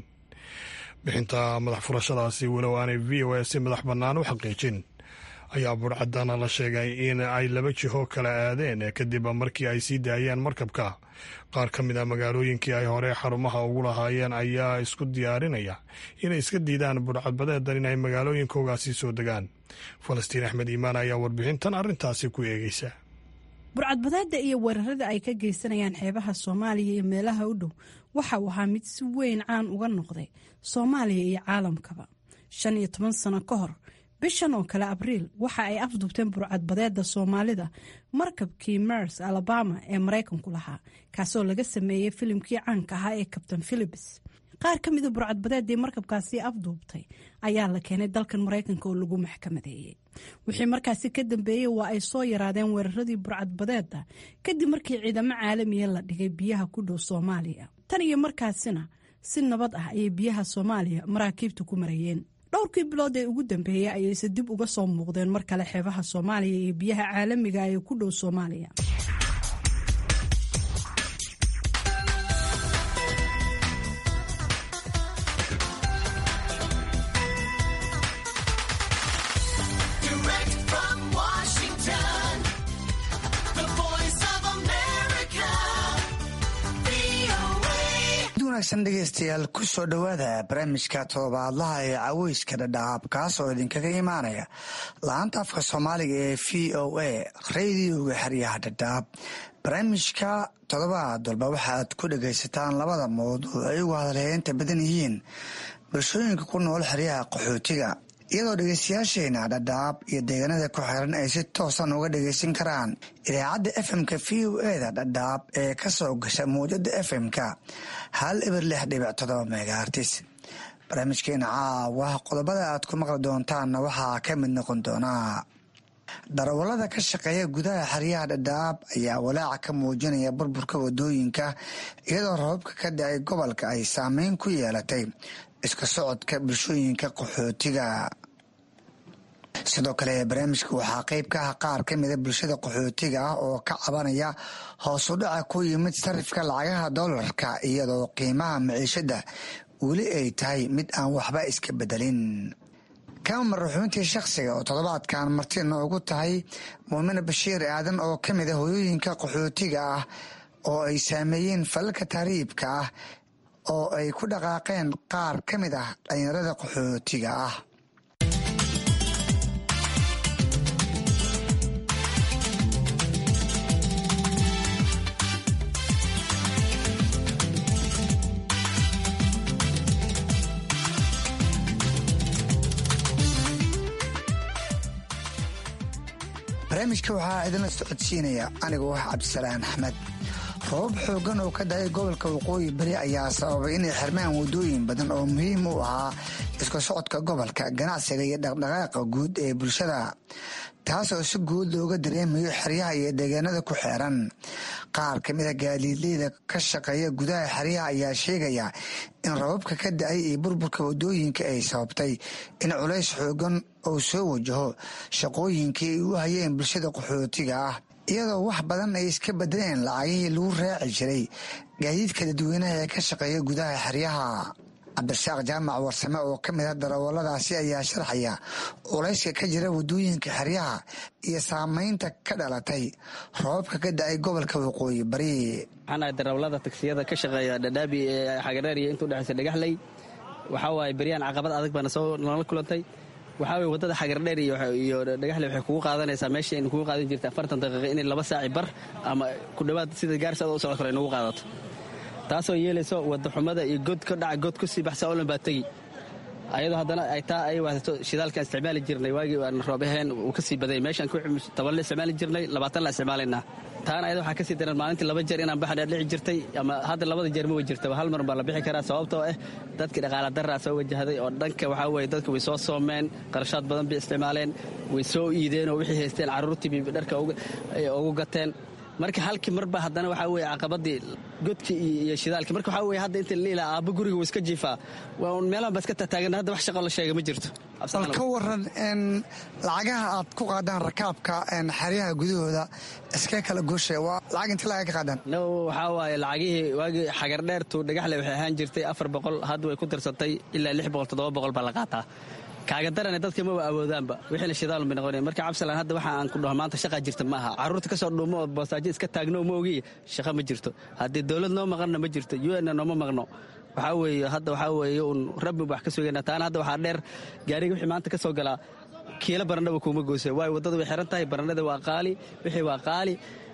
bixinta madax furashadaasi walow aanay v o a si madax bannaan u xaqiijin ayaa burcadana la sheegay in ay laba jiho kala aadeen kadib markii ay sii daayeen markabka. qaar ka mid a magaalooyinkii ay hore xarumaha ugu lahaayeen ayaa isku diyaarinaya inay iska diidaan burcadbadeedan in ay magaalooyinkoogaasi soo degaan. falastiin axmed iimaan ayaa warbixintan arrintaasi ku eegeysa. burcadbadeeda iyo weerarada ay ka geysanayaan xeebaha soomaaliya iyo meelaha u dhow waxa uu ahaa mid si weyn caan uga noqday soomaaliya iyo caalamkaba. shan iyo toban sano ka hor bishan oo kale abriil waxa ay afdubteen burcadbadeeda soomaalida markabkii mers alabama ee maraykanku lahaa, kaasoo laga sameeyey filimkii caanka ahaa ee kabtan philips. qaar ka mida burcadbadeedii markabkaasi afduubtay ayaa la keenay dalkan maraykanka oo lagu maxkamadeeyey. wixii markaasi ka dambeeyey waa ay soo yaraadeen weeraradii burcadbadeeda kadib markii ciidamo caalamiya la dhigay biyaha ku dhow Soomaaliya. tan iyo markaasina si nabad ah ayay biyaha Soomaaliya maraakiibtu ku marayeen. dhowrkii bilood ee ugu dambeeyey ayayse dib uga soo muuqdeen mar kale xeebaha Soomaaliya iyo biyaha caalamiga ee ku dhow Soomaaliya. dhegeystayaal ku soo dhowaada barnaamijka todobaadlaha ee caweyska dhadhaab kaas oo idinkaga imaanaya laanta afka soomaaliga ee v o a radioga xeryaha dhadhaab. barnaamijka todobaad walba waxaad ku dhegaysataan labada mawduuc ay ugu hadalheynta badan yihiin bulshooyinka ku nool xeryaha qaxootiga, iyadoo dhegeystayaasheena dhadhaab iyo deegaanada ku xiran ay si toosan uga dhegeysan karaan idaacadda f m-ka v o eda dhadhaab ee ka soo gasha mawjada f m-ka hal eber lix dhibic todoba megaartis. barnaamijkeena caawa qodobada aad ku maqli doontaanna waxaa ka mid noqon doonaa darawallada ka shaqeeya gudaha xeryaha dhadhaab ayaa walaaca ka muujinaya burburka wadooyinka, iyadoo roobabka ka dhacay gobolka ay saameyn ku yeelatay iska socodka bulshooyinka qaxootiga. sidoo kale barnaamijka waxaa qayb ka ah qaar ka mida bulshada qaxootiga ah oo ka cabanaya hoos u dhaca ku yimid sarifka lacagaha doolarka, iyadoo qiimaha maciishada weli ay tahay mid aan waxba iska bedelin. kama maraxuuntii shakhsiga oo toddobaadkan marti noogu tahay muumine bashiir aadan oo ka mida hooyooyinka qaxootiga ah oo ay saameeyeen falalka tahriibka ah oo ay ku dhaqaaqeen qaar ka mid ah dhalinyarada qaxootiga ah. barnaamijka waxaa idinla socodsiinaya anigu ah cabdisalaan axmed. roobab xoogan oo ka dahay gobolka waqooyi bari ayaa sababay inay xirmaan wadooyin badan oo muhiim u ahaa isku socodka gobolka, ganacsiga iyo dhaqdhaqaaqa guud ee bulshada, taasoo si guud looga dareemayo xeryaha iyo deegaanada ku xeeran. qaar ka mida gaadiidleyda ka shaqeeya gudaha xeryaha ayaa sheegaya in roobabka ka da-ay iyo burburka wadooyinka ay sababtay in culays xoogan oo soo wajaho shaqooyinkii ay u hayeen bulshada qaxootiga ah, iyadoo wax badan ay iska bedeleen lacagihii lagu raaci jiray gaadiidka dadweynaha ee ka shaqeeya gudaha xeryaha. cabdirasaaq jaamac warsame oo ka mid a darawalladaasi ayaa sharxaya culayska ka jira wadooyinka xeryaha iyo saameynta ka dhalatay roobabka ka da-ay gobolka waqooyi bari. waxaan ahay darawallada tagsiyada ka shaqeeya dhadhaabi ee xagareer iyo intuu dhexaysa dhagaxley. waxaa waaye beryaan caqabad adag baana soo nala kulantay. waxaa weye waddada xagardheer iyo dhagaxle waxay kugu qaadanaysaa meeshii aynu kugu qaadan jirta afartan daqiiqa inay laba saaci bar ama ku dhowaad sida gaarsaada u socod kale ay nagu qaadato, taasoo yeelayso waddaxumada iyo god ka dhaca god ku sii baxsa olan baa tegi, ayadoo haddana ay taa ay wadato shidaalkaan isticmaali jirnay waagii aan roob ahayn uu ka sii badayay. meeshaan toban la isticmaali jirnay labaatan la isticmaalaynaa. taana ayada waxaa ka sii daran maalintii laba jeer inaan baxdheer dhici jirtay, ama hadda labada jeer ma way jirtaba, hal mar baa la bixi karaa, sababtoo ah dadkii dhaqaala daraa soo wajahday oo dhanka waxaa weye dadka way soo soomeen, qarashaad badan bay isticmaaleen, way soo iideen oo wixii haysteen carruurtii dharka ugu gateen. marka halkii marba haddana waxaa weye caqabadii godkii iyo shidaalkii. marka waxaa weye hadda inta liilaa aabbo guriga wuu iska jiifaa, waa un meelahan ba iska tataagan, hadda wax shaqo la sheega ma jirto. bal ka waran lacagaha aad ku qaadaan rakaabka xeryaha gudahooda iska kala goosha, waa lacag inta laga ka qaadaan? no waxaa waaye lacagihii waagii xagardheertu dhagaxle waxay ahaan jirtay afar boqol, hadda way ku darsatay ilaa lix boqol toddoba boqol baa la qaataa. kaaga darane dadka maba awoodaanba wixiina shidaalun bay noqonaya. marka cabdisalaan hadda waxa aan ku dhaho maanta shaqaa jirta maaha, carruurta ka soo dhuumo oo boostaajo iska taagno ma ogiy shaqa ma jirto. haddii dowlad noo maqanna ma jirto, u n nooma maqno. waxaa weeye hadda waxaa weeye un rabbi wax ka sugayna. taana hadda waxaa dheer gaariga wixii maanta ka soo galaa kiilo barandhaba kuuma goose, waayo waddada way xiran tahay, barandhada waa qaali, wixii waa qaali.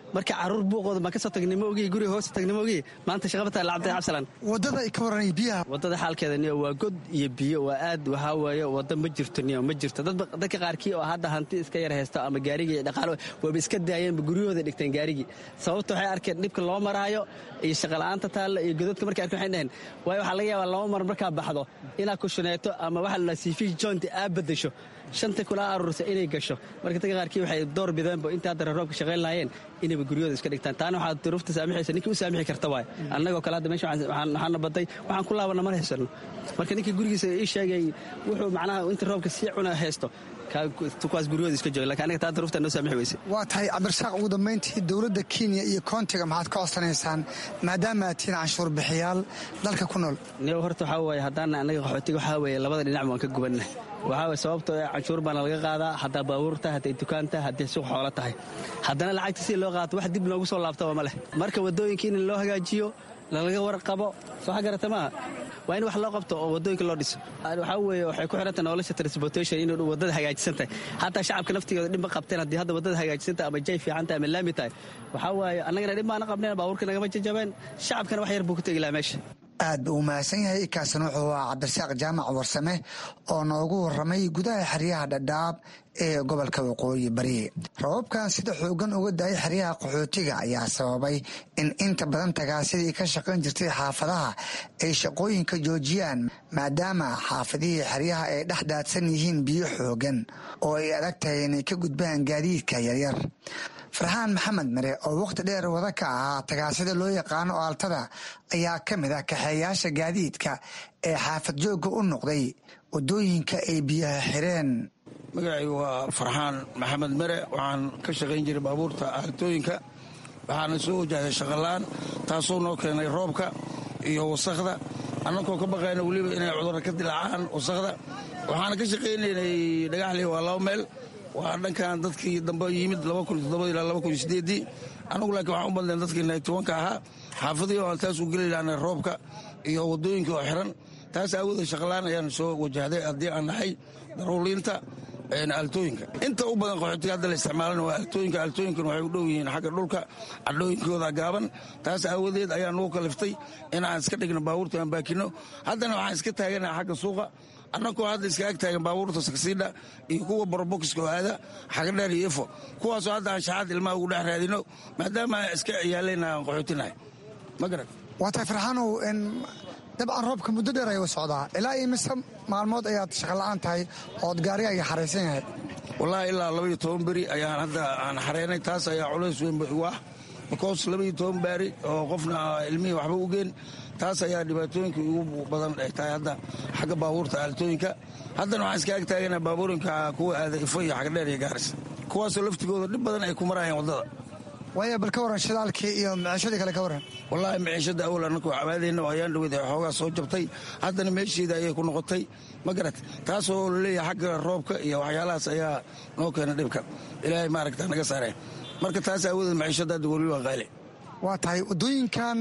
marka caruur buuqooda baan ka soo tagnimo ogiy guriga hoose tagnimo ogiy maanta shaqabataa lacabtay cabsalaan waddada ay ka waranay biyaha waddada xaalkeeda niyo waa god iyo biyo waa aad waxaa weeye wadda ma jirto niyo ma jirto dad dadka qaarkii oo hadda hanti iska yar haysto ama gaarigii dhaqaalo waaba iska daayeenba guryahooda dhigteen gaarigii sababta waxay arkeen dhibka loo maraayo iyo shaqala'aanta taalla iyo godadka markay arkeen waxay dhaheen waayo waxaa laga yaabaa laba mar markaa baxdo inaad kushuneeto ama waxa la siifish joint aad bedesho shanta kula aruursa inay gasho marka dadka qaarkii waxay door bideenba inta hadda roobka shaqayn laayeen inayba guryahooda iska dhigtaan taana waxaa duruufta saamixaysa ninkii u saamixi karta waay annagoo kale hadda meesha waxaana baday waxaan ku laabana mar haysano marka ninkii gurigiisa ii sheegay wuxuu macnaha inta roobka sii cuna haysto kuwaas guryahooda iska jooga lakin anaga taa duruufta noo saamixi weyse waa tahay cabdirasaaq ugu dambayntii dowladda kenya iyo koontiga maxaad ka codsanaysaan maadaama aad tihiin canshuur bixiyaal dalka ku nool niyo horta waxaa weeye haddaana annaga qaxootiga waxaa weeye labada dhinac waan ka gubanna waxaa weye sababtoo ee canshuur baana laga qaadaa haddaa baabuur tahay hadday dukaan tahay hadday suuq xoolo tahay haddana lacagta si loo qaato wax dib noogu soo laabtaba ma leh marka waddooyinka in loo hagaajiyo lalaga warqabo soo xagarata maaha waa in wax loo qabto oo waddooyinka loo dhiso waxaa weeye waxay ku xidhantahay nolosha transportation inay waddada hagaajisan tahay hataa shacabka naftigooda dhib ma qabteen haddii hadda waddada hagaajisan tahay ama jay fiican tahay ama laami tahay waxaa waaye annagana dhib maana qabneen baabuurka nagama jajabeen shacabkana wax yar buu ku tegi lahaa meesha aad buu u mahadsan yahay kaasina wuxuu ahaa cabdirasaaq jaamac warsame oo noogu warramay gudaha xeryaha dhadhaab ee gobolka waqooyi bari rababkan sida xoogan uga daayay xeryaha qaxootiga ayaa sababay in inta badan tagaasidii ka shaqayn jirtay xaafadaha ay shaqooyinka joojiyaan maadaama xaafadihii xeryaha ay dhex daadsan yihiin biyo xoogan oo ay adag tahay inay ka gudbaan gaadiidka yaryar farxaan maxamed mare oo wakhti dheer wada ka ahaa tagaasida loo yaqaano aaltada ayaa ka mid ah kaxeeyaasha gaadiidka ee xaafad joogga u noqday waddooyinka ay biyaha xireen magacaygu waa farxaan maxamed mere waxaan ka shaqayn jiray baabuurta aaltooyinka waxaana soo wajahday shaqalaan taasoo noo keenay roobka iyo wasakhda annagoo ka baqayna weliba inay cudurra ka dilaacaan wasakhda waxaana ka shaqaynaynay dhagaxley waa laba meel waa dhankan dadkii dambe yimid ilaa anagu laakiin waxaan u badnayn dadkii naytobanka ahaa xaafadihii oo taas u geli lahnay roobka iyo waddooyinka oo xiran taas aawoodee shaqalaan ayaan soo wajahday haddii aan nahay daruuliinta aaltooyinka inta u badan qaxootiga hadda la isticmaalana waa aaltooyinka aaltooyinkana waxay u dhow yihiin xagga dhulka cadhooyinkooda gaaban taas aawadeed ayaa nugu kaliftay inaan iska dhigno baabuurta aan baakino haddana waxaan iska taaganaha xagga suuqa annagoo hadda iska ag taagan baabuurta saksiidha iyo kuwa borobokiska oo aada xagadheer iyo efo kuwaasoo hadda aan shaxaad ilmaha ugu dhex raadino maadaama iska ciyaalayna aan qaxootinahay ma garan waa tahay farxaanow dabcan roobka muddo dheer ayuu socdaa ilaa iyo mise maalmood ayaad shaqola'aan tahay ood gaarigaaga xaraysan yahay wallaahi ilaa labaiyo toban beri ayaan hadda aan xareynay taas ayaa culays weyn igu ah bikoos labaiyo toban baari oo qofna ilmihii waxba u geen taas ayaa dhibaatooyinka ugu badan ay tahay hadda xagga baabuurta aaltooyinka haddana waxaan iska ag taagana baabuurinka kuwa aada ifo iyo xagdheer iyo gaaris kuwaasoo laftigooda dhib badan ay ku marayaan waddada waaya bal ka warran shidaalkii iyo maciishadii kale ka warran wallaahi maciishadda awal annakoo cabaadayna oo ayaan dhaweyd xoogaa soo jabtay haddana meesheeda ayay ku noqotay ma garat taasoo laleeyahay xagga roobka iyo waxyaalahaas ayaa noo keena dhibka ilaahay maaragta naga saareen marka taas aawadeed maciishadda hadda weli waa qaali waa tahay waddooyinkan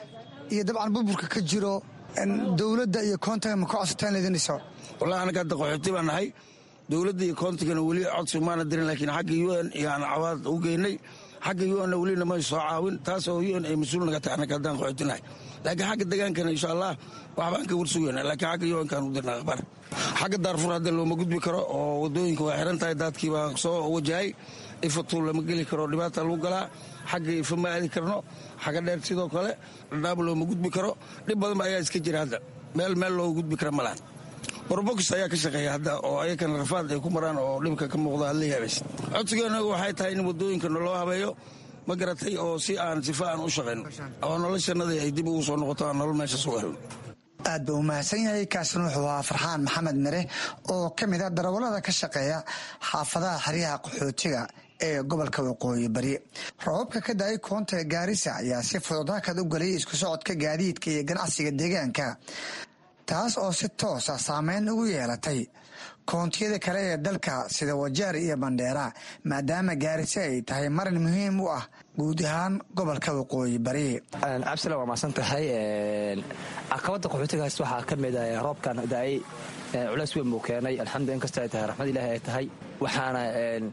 iyo dabcan burburka ka jiro dowladda iyo koontiga ma ka codsataan laydin dhiso wallahi annaga hadda qaxooti baan nahay dowladda iyo koontigana weli codsi maana dirin laakiin xagga u n iyo aan cawaad u geynay xagga u n welina may soo caawin taas oo u n ay mas-uul naga tahay annaga haddaan qaxootinahay laakiin xagga degaankana insha allah waxbaan ka warsugayna laakiin xagga u nkaan u dirna akhbaar xagga daarfur hadda looma gudbi karo oo waddooyinka waa xiran tahay daadkii baa soo wajahay ifatuu lama geli karo dhibaata lagu galaa xagga ifa ma aadi karno xagga dheer sidoo kale dhadhaab looma gudbi karo dhib badanba ayaa iska jira hadda meel meel looga gudbi kara ma lahan borobokis ayaa ka shaqeeya hadda oo ayakana rafaad ay ku maraan oo dhibka ka muuqda aad la yaabays codsigeena waxay tahay in waddooyinka naloo habeeyo ma garatay oo si aan sifa aan u shaqayno oo noloshanadii ay dib ugu soo noqoto aan nolol meesha suga helno aad buu u mahadsan yahay kaasina wuxuu ahaa farxaan maxamed mere oo ka mid ah darawallada ka shaqeeya xaafadaha xeryaha qaxootiga ee gobolka waqooyi bari roobabka ka da-ay koonta gaarisa ayaa si fudud hakad u geliyay isku socodka gaadiidka iyo ganacsiga deegaanka taas oo si toosa saameyn ugu yeelatay koontiyada kale ee dalka sida wajaar iyo bandheera maadaama gaarisa ay tahay marin muhiim u ah guud ahaan gobolka waqooyi bari. cabsila waa mahadsan tahay. caqabada qaxootigaas waxaa ka mid ah roobkan daay culays weyn buu keenay. alxamdu inkastoo ay tahay raxmad ilaahi ay tahay, waxaana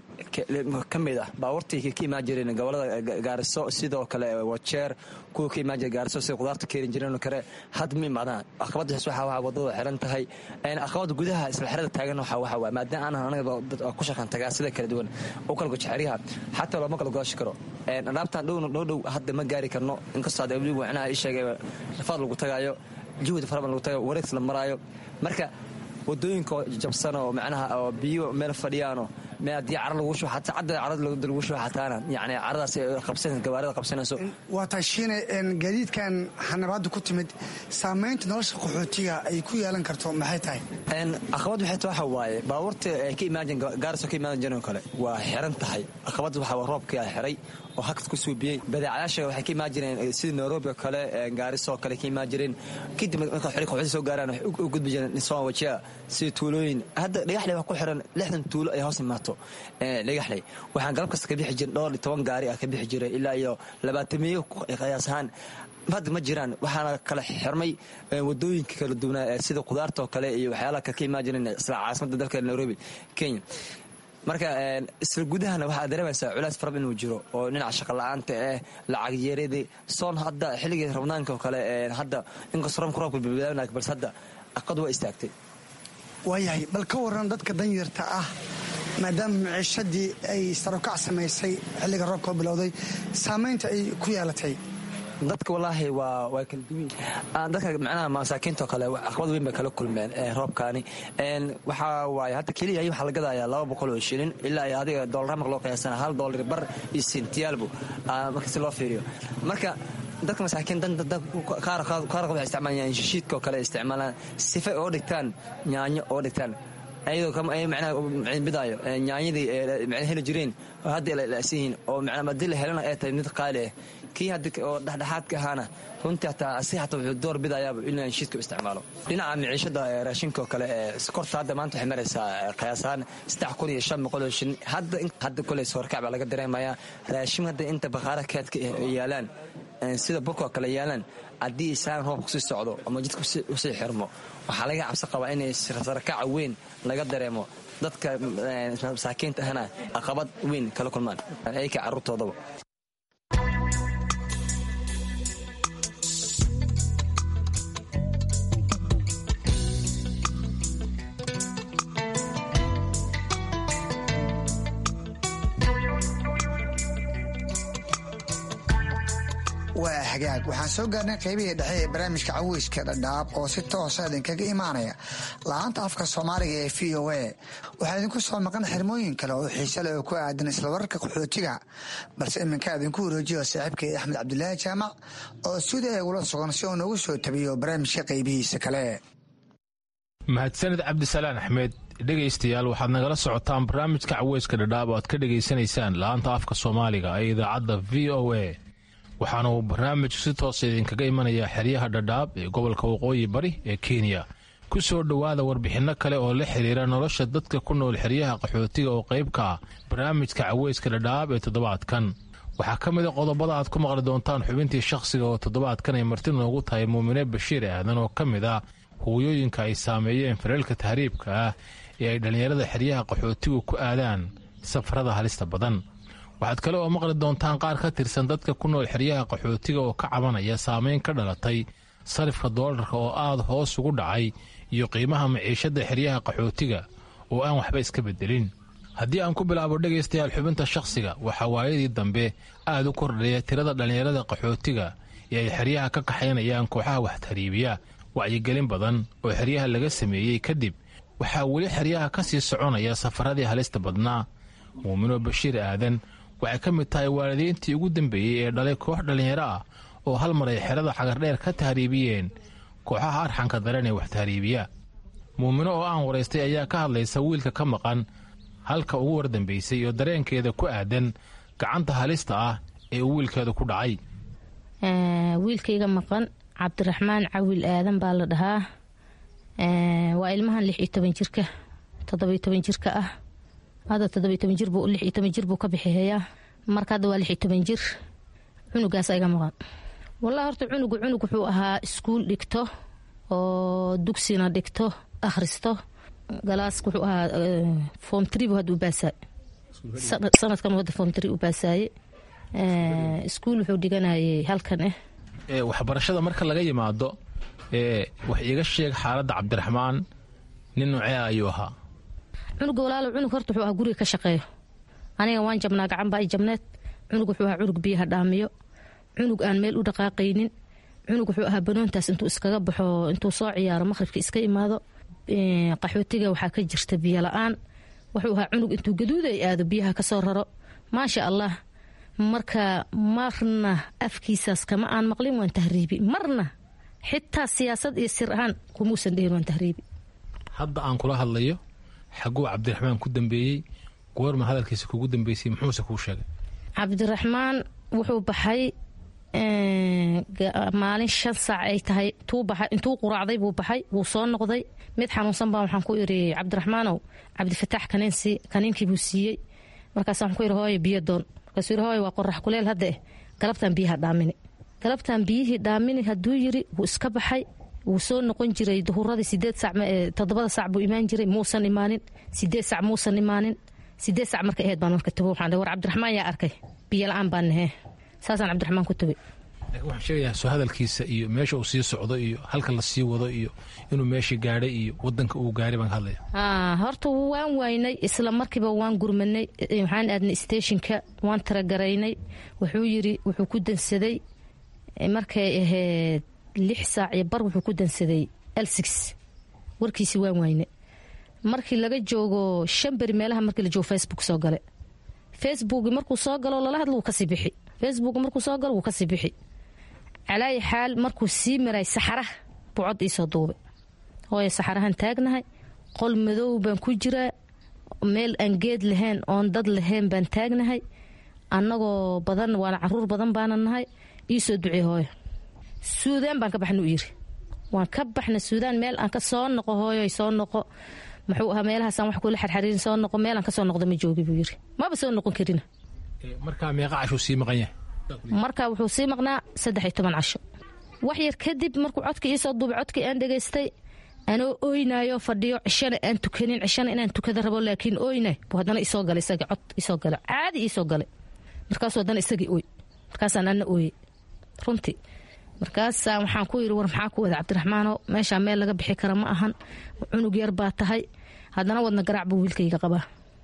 ka mid ah baabuurtii ka imaan jireen gobolada Gaariso, sidoo kale Wajeer, kuwa ka imaan jiray Gaariso sida qudaarta keeni jireen kale had ma imaadaan. caqabadaas waxa waa wadada xiran tahay. caqabada gudaha isla xirada taagan waxa waxa waa maadaama aan anaga ku shaqan tagaa sida kala duwan oo kala go'aariyaha xataa lama kala gooshi karo. alaabtan dhow dhow dhow hadda ma gaari karno, inkastoo aad wali wacnaha ay sheegay faad lagu tagaayo, jihada faraban lagu tagayo, wareeg la maraayo. marka wadooyinka jabsan oo macnaha oo biyo meel fadhiyaano ma adii carar lagu shubo xataa cadda carar lagu shubo xataana yani caradaas ay qabsan gawaarida qabsanayso. waa taashiine in gaadiidkan xanabaadu ku timid saameynta nolosha qaxootiga ay ku yeelan karto maxay tahay? een aqabad waxay tahay waxa waaye baabuurta ay ka imaajin Gaariso ka imaajin jireen kale waa xiran tahay. aqabad waxa waa roobkii ay xiray oo hakad ku suubiyay. badeecayaasha waxay ka imaajineen sida Nairobi kale, Gaariso kale ka imaajireen, kadib marka xiriir qaxootiga soo gaaraan u gudbi jireen Nisaan Wajiya si tuulooyin. hadda dhagaxley wax ku xiran lixdan tuulo ay hoos imaato. ee dhagaxley waxaan galab kasta ka bixi jiray dhowr iyo toban gaari ah ka bixi jiray ilaa iyo labaatan miyo qiyaas ahaan. hadda ma jiraan, waxaana kala xirmay wadooyinka kala duwan sida qudaarta oo kale iyo waxyaalaha ka imaajineen isla caasimada dalka Nairobi, Kenya. marka isla gudahana waxaa dareemaysaa culays fara badan inuu jiro oo dhinaca shaqo la'aanta ah, lacag yeeridii soon hadda xilligii Ramadaanka oo kale hadda inkastoo roobka roobka bilowday balse hadda aqad waa istaagtay. waayahay bal ka waran dadka danyarta ah maadaama maciishadii ay sarukac samaysay xilliga roobka bilowday saameynta ay ku yeelatay dadka wallaahi waa way kala duwan. dadka macnaha masaakiinta kale aqbad weyn bay kala kulmeen roobkaani. een waxa waay hadda kaliya waxa la gadayaa laba boqol oo shilin ilaa adiga dollar marka loo qiyaasana hal dollar bar iyo sentiyalbu marka si loo fiiriyo. marka dadka masaakiin dan dad qaar qaar waxay isticmaalayaan shishiidka kale isticmaalaan sifa oo dhigtaan yaanyo oo dhigtaan ayadoo kama ay macnaha bidaayo yaanyadii macnaha heli jireen hadda la asiin oo macnaha madil helana ay tahay mid qaali ah kii hadda oo dhaxdhaxaadka ahana runtii taa asixata wuxuu door bidayaaba inuu shiidku isticmaalo. dhinaca maciishada raashinka kale ee sokorta hadda maanta waxay maraysaa qiyaasaan saddex kun iyo shan boqol oo shilin. hadda hadda kale soo kacba laga dareemayaa raashin hadda inta baqaara kaadka yaalaan sida burka kale yaalaan haddii isaan roob ku sii socdo ama jidku u sii xirmo waxaa laga cabsi qabaa inay sarakac weyn laga dareemo. dadka masaakiinta ahna aqabad weyn kala kulmaan ay ka carruurtoodaba. waa hagaag waxaan soo gaarnay qaybihii dhexe ee barnaamijka caweyska dhadhaab oo si toosa idinkaga imaanaya la-aanta afka soomaaliga ee v o a. waxaa idinku soo maqan xirmooyin kale oo xiise leh oo ku aadan isla wararka qaxootiga, balse iminka idinku wareejiyo saaxiibkay axmed cabdulaahi jaamac oo sida ugula sugan si uu noogu soo tabiyo barnaamijka qaybihiisa kale. mahadsanid cabdisalaan axmed. dhegaystayaal waxaad nagala socotaan barnaamijka caweyska dhadhaab oo aad ka dhegaysanaysaan la-aanta afka soomaaliga ee idaacadda v o a. waxaana uu barnaamijku si toosa idinkaga imanayaa xeryaha dhadhaab ee gobolka waqooyi bari ee kenya. ku soo dhowaada warbixinno kale oo la xiriira nolosha dadka ku nool xeryaha qaxootiga oo qayb ka ah barnaamijka caweyska dhadhaab ee toddobaadkan. waxaa ka mid a qodobada aad ku maqli doontaan xubintii shakhsiga oo toddobaadkan ay marti noogu tahay muumine bashiir aadan oo ka mid ah hooyooyinka ay saameeyeen fareelka tahriibka ah ee ay dhallinyarada xeryaha qaxootigu ku aadaan safarada halista badan. waxaad kale oo maqli doontaan qaar ka tirsan dadka ku nool xeryaha qaxootiga oo ka cabanaya saameyn ka dhalatay sarifka doolarka oo aad hoos ugu dhacay iyo qiimaha maciishadda xeryaha qaxootiga oo aan waxba iska beddelin. haddii aan ku bilaabo dhegaystayaal xubinta shakhsiga, waxaa waayadii dambe aad u kordhaya tirada dhallinyarada qaxootiga ee ay xeryaha ka kaxaynayaan kooxaha wax tahriibiya. wacyigelin badan oo xeryaha laga sameeyey kadib waxaa weli xeryaha ka sii soconaya safaradii halista badnaa. muumino bashiir aadan waxay ka mid tahay waalidiintii ugu dambeeyey ee dhalay koox dhallinyaro ah oo hal mar ay xerada xagardheer ka tahriibiyeen kooxaha arxanka daran ee wax tahriibiya. muumino oo aan waraystay ayaa ka hadlaysa wiilka ka maqan halka ugu wardambaysay iyo dareenkeeda ku aadan gacanta halista ah ee uu wiilkeeda ku dhacay. wiilkayga maqan cabdiraxmaan cawil aadan baa la dhahaa. waa ilmahan lix iyo toban jirka toddobiyo toban jirka ah. hadda toddobiyo toban jir buu lix iyo toban jir buu ka bixeeyaa. marka hadda waa lix iyo toban jir cunugaas iga maqan. wallahi horta cunugu cunug wuxuu ahaa iskuul dhigto oo dugsina dhigto akhristo galaaska wuxuu ahaa form three buu hadda u baasay sanadkan wadda form three u baasay iskuul wuxuu dhiganayay halkan ah. waxbarashada marka laga yimaado wax iiga sheeg xaaladda cabdiraxmaan nin noocee ayuu ahaa? cunuga walaalo cunug horta wuxuu ahaa guriga ka shaqeeyo, aniga waan jabnaa gacan baa i jabneed. cunug wuxuu ahaa cunug biyaha dhaamiyo, cunug aan meel u dhaqaaqaynin, cunug wuxuu ahaa banoontaas intuu iskaga baxo intuu soo ciyaaro maqribka iska imaado. qaxootiga waxaa ka jirta biyo la-aan. wuxuu ahaa cunug intuu gaduuda ay aado biyaha kasoo raro. maasha allah. marka marna afkiisaas kama aan maqlin waan tahriibi, marna xitaa siyaasad iyo sir ahaan kumuusan dhihin waan tahriibi. hadda aan kula hadlayo xaguu cabdiraxmaan ku dambeeyey? goorma hadalkiisa kugu dambeysay? muxuuse kuu sheegay? cabdiraxmaan wuxuu baxay maalin shan saac ay tahay intuu quraacday buu baxay, wuu soo noqday. mid xanuunsan baa waxaan ku iri cabdiraxmaanow cabdifataax kaniinkii buu siiyey. markaas waxaan ku iri hooyo biyo doon. markaasuu yiri hooyo waa qorax kuleel hadda eh galabtaan biyaha dhaamini. galabtaan biyihii dhaamini hadduu yiri wuu iska baxay. wuu soo noqon jiray duhuradii sideed sac toddobada sac buu imaan jiray, muusan imaanin. sideed sac muusan imaanin. sideed sac marka ahayd baan marka tago waxaan dhahay war cabdiraxmaan yaa arkay biyo la-aan baan nahe. saasaan cabdiraxmaan ku tagay. waxaan sheegayaa soo hadalkiisa iyo meesha uu sii socdo iyo halka la sii wado iyo inuu meeshii gaadhay iyo wadanka uu gaaray baan ka hadlaya. horta waan waynay isla markiiba waan gurmanay. waxaan aadnay stationka waan taragaraynay. wuxuu yiri wuxuu ku dansaday markay ahayd lix saac iyo bar wuxuu ku dansaday l six. warkiisi waan waynay. markii laga joogo shan beri meelaha markii la joogo facebook soo gale. facebook markuu soo galo lala hadlo wuu kasii bixi. facebook markuu soo galo wuu kasii bixi. calaayi xaal markuu sii maray saxaraha bucod iisoo duubay. hooyo saxarahan taagnahay, qol madow baan ku jiraa, meel aan geed lahayn oon dad lahayn baan taagnahay. annagoo badan waana caruur badan baana nahay. iisoo ducey hooyo. suudaan baan ka baxna u yiri. waan ka baxna suudaan meel aan ka soo noqo hooyo soo noqo. muxuu ahaa meelahaasaan wax kula xarxariirin soo noqo meelaan ka soo noqdo ma joogi buu yiri. maba soo noqon karina. markaa meeqa cashuu sii maqan yahay? markaa wuxuu sii maqnaa saddex iyo toban casho. wax yar kadib markuu codka iisoo duubay codkii aan dhegaystay anoo ooynaayo fadhiyo cishana aan tukanin cishana inaan tukada rabo laakiin ooynay buu haddana isoo galay isagii cod isoo galay caadi isoo galay. markaasuu haddana isagii ooy. markaasaan anna ooyey runtii. markaasaan waxaan ku yiri war maxaa ku wada cabdiraxmaano meeshaa meel laga bixi kara ma ahan, cunug yar baa tahay, haddana wadna garaac buu wiilkayga qabaa.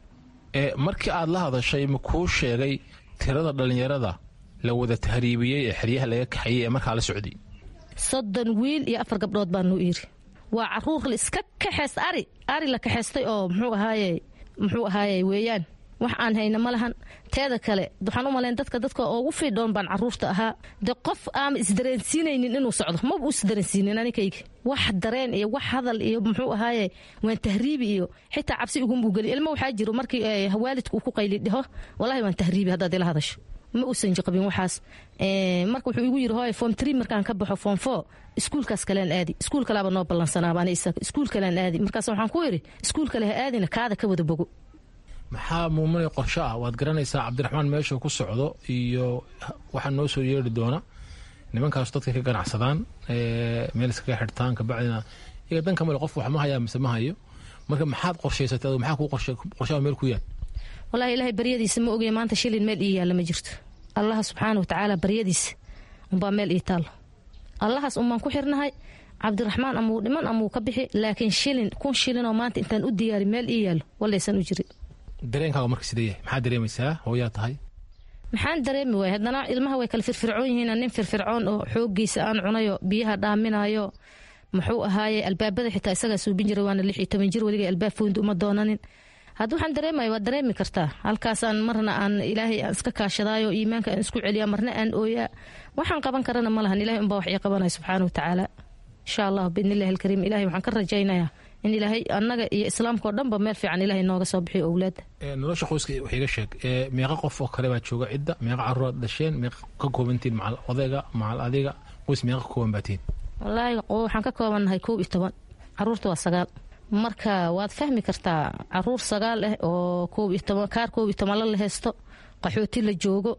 markii aad la hadashay ma kuu sheegay tirada dhallinyarada la wada tahriibiyey ee xeryaha laga kaxayey ee markaa la socday? soddon wiil iyo afar gabdhood baa nuu yiri. waa caruur la iska kaxeest ari ari la kaxeystay oo muxuu ahaaye muxuu ahaaye weeyaan wax aan hayna ma lahan. teeda kale waxaan u malayn dadka dadka ugu fiidhoon baan caruurta ahaa. de qof aan isdareensiinaynin inuu socdo maba u isdareensiinin anikayga. wax dareen iyo wax hadal iyo muxuu ahaaye waan tahriibi iyo xitaa cabsi uguma geli. ilmo waxaa jiro markii waalidku ku qayli dhaho wallahi waan tahriibi haddaad ila hadasho ma uusan jiqabin waxaas. marka wuxuu igu yiri hooyo form three markaan ka baxo form four iskuulkaas kalean aadi. iskuul kalaaba noo ballansanaaba ani isaga iskuul kalean aadi. markaas waxaan ku yiri iskuul kale ha aadina kaada ka wada bogo. maxaa muumunay qorsho ah? waad garanaysaa cabdiraxmaan meeshuu ku socdo iyo waxaa noo soo yeeri doona nimankaas dadka ka ganacsadaan meel iskaga xirtaan kabacdina iga danka male qof wax ma hayaa mise ma hayo. marka maxaad qorshaysatay? maxaa kuu qorshaha meel ku yaal? wallaahi ilaahay baryadiisa ma ogaya maanta shilin meel ii yaalla ma jirto. allaha subxaana wa tacaala baryadiisa unbaa meel ii taalo. allahaas unbaan ku xirnahay. cabdiraxmaan amuu dhiman amuu ka bixi laakiin shilin kun shilin oo maanta intaan u diyaari meel ii yaallo wallaysan u jirin. dareenkaaga marka sidee yahay? maxaad dareemaysaa hooyaa tahay? maxaan dareemi waay haddana ilmaha way kala firfircoon yihiin. nin firfircoon oo xooggiisa aan cunayo biyaha dhaaminayo muxuu ahaaye albaabada xitaa isagaa suubin jiray waana lix iyo toban jir weliga albaab foondi uma doonanin. hadda waxaan dareemaya waad dareemi kartaa halkaasaan marna aan ilaahay aan iska kaashadaayo iimaanka aan isku celiyaa marna aan ooyaa. waxaan qaban karana ma lahan ilahay unbaa wax ii qabanaya subxaana wa tacaala. insha allah biidnillahi alkariim ilahay waxaan ka rajaynayaa in ilaahay annaga iyo islaamka oo dhanba meel fiican ilaahay nooga soo bixiyo owlaadda. nolosha qoyska wax iga sheeg. meeqa qof oo kale baa jooga cidda? meeqa caruuraad dhasheen? meeqa ka koobantiin macal odayga macal adiga? qoys meeqa ka kooban baatiin? wallaahi waxaan ka koobannahay kow iyo toban. caruurta waa sagaal. marka waad fahmi kartaa caruur sagaal ah oo koob iyo toban kaar koob iyo toban la haysto qaxooti la joogo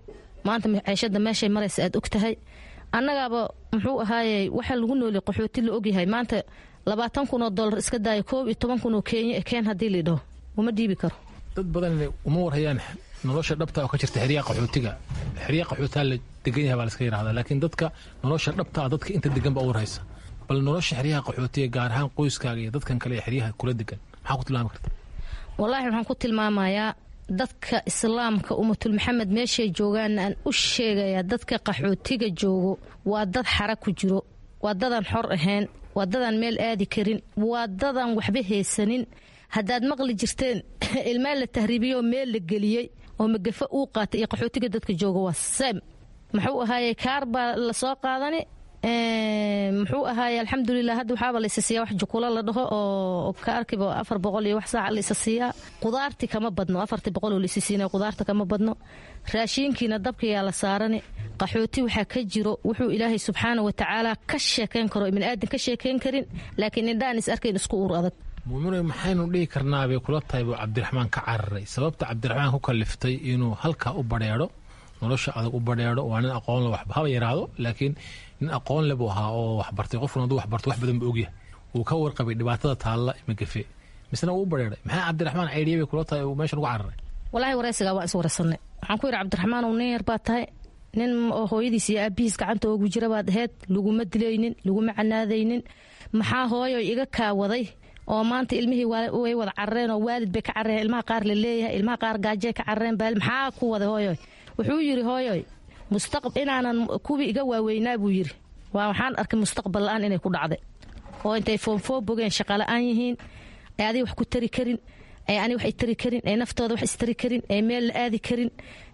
maanta maciishada meeshay maraysa aad og tahay annagaaba muxuu ahaaye waxa lagu nooli qaxooti la ogyahay maanta labaatan kun oo dollar iska daaya koob iyo toban kun oo kenya keen haddii laidhaho uma dhiibi karo dad badan uma warhayaan nolosha dhabta oo ka jirta xeryaha qaxootiga xeryaha qaxootiga la degan yahay baa la iska yiraahdaa laakiin dadka nolosha dhabta dadka inta degan baa u warhaysa bal nolosha xeryaha qaxootiga gaar ahaan qoyskaaga iyo dadkan kale ee xeryaha kula degan maxaa ku tilmaami kartaa wallaahi waxaan ku tilmaamayaa dadka islaamka ummatul maxamed meeshay joogaan aan u sheegayaa dadka qaxootiga joogo waa dad xara ku jiro waa dadaan xor ahayn waa dadaan meel aadi karin waa dadaan waxba haysanin haddaad maqli jirteen ilmaa la tahriibiyoo meel la geliyey oo magafa uu qaatay iyo qaxootiga dadka jooga waa seem muxuu ahaaye kaar baa la soo qaadani muxuu ahaaye alxamdulilah hadda waxaaba la isa siiyaa wax jukulo la dhaho oo kaarkiiba afar boqol iyo wax saaca la isa siiyaa qudaarti kama badno afartii boqol oo la isa siinaya qudaarta kama badno raashiinkiina dabkayaa la saarani qaxooti waxaa ka jiro wuxuu ilaahay subxaana wa tacaala ka sheekayn karo ibni aadan ka sheekayn karin laakiin indhaan is arkayn isku uur adag muuminoy maxaynu dhihi karnaa bay kula tahay buu cabdiraxmaan ka cararay sababta cabdiraxmaan ku kaliftay inuu halkaa u badheedho nolosha adag u badheedho waa nin aqoon le waxba haba yaraado laakiin nin aqoon le buu ahaa oo waxbartay qofkuna hadduu waxbarto wax badan buu ogyahay wuu ka warqabay dhibaatada taalla magafe misna wuu u badheedhay maxaa cabdiraxmaan caydhiya bay kula tahay uu meeshan ugu cararay wallaahi waraysigaa waan is waraysanay waxaan ku yidhi cabdiraxmaan uu nin yar baad tahay nin oo hooyadiis iyo aabihiis gacanta oogu jira baad ahayd laguma dilaynin laguma canaadaynin maxaa hooyo iga kaawaday oo maanta ilmihii way wada carareen oo waalid bay ka carareen ilmaha qaar la leeyahay ilmaha qaar gaajay ka carareen baal maxaa ku wada hooyoy wuxuu yidhi hooyoy mustaqbal inaanan kuwii iga waaweynaa buu yidhi waa waxaan arkay mustaqbal la'aan inay ku dhacday oo intay foonfoo bogeen shaqala'aan yihiin ay adiga wax ku tari karin ay ani wax tari karin ay naftooda wax istari karin ay meel la aadi karin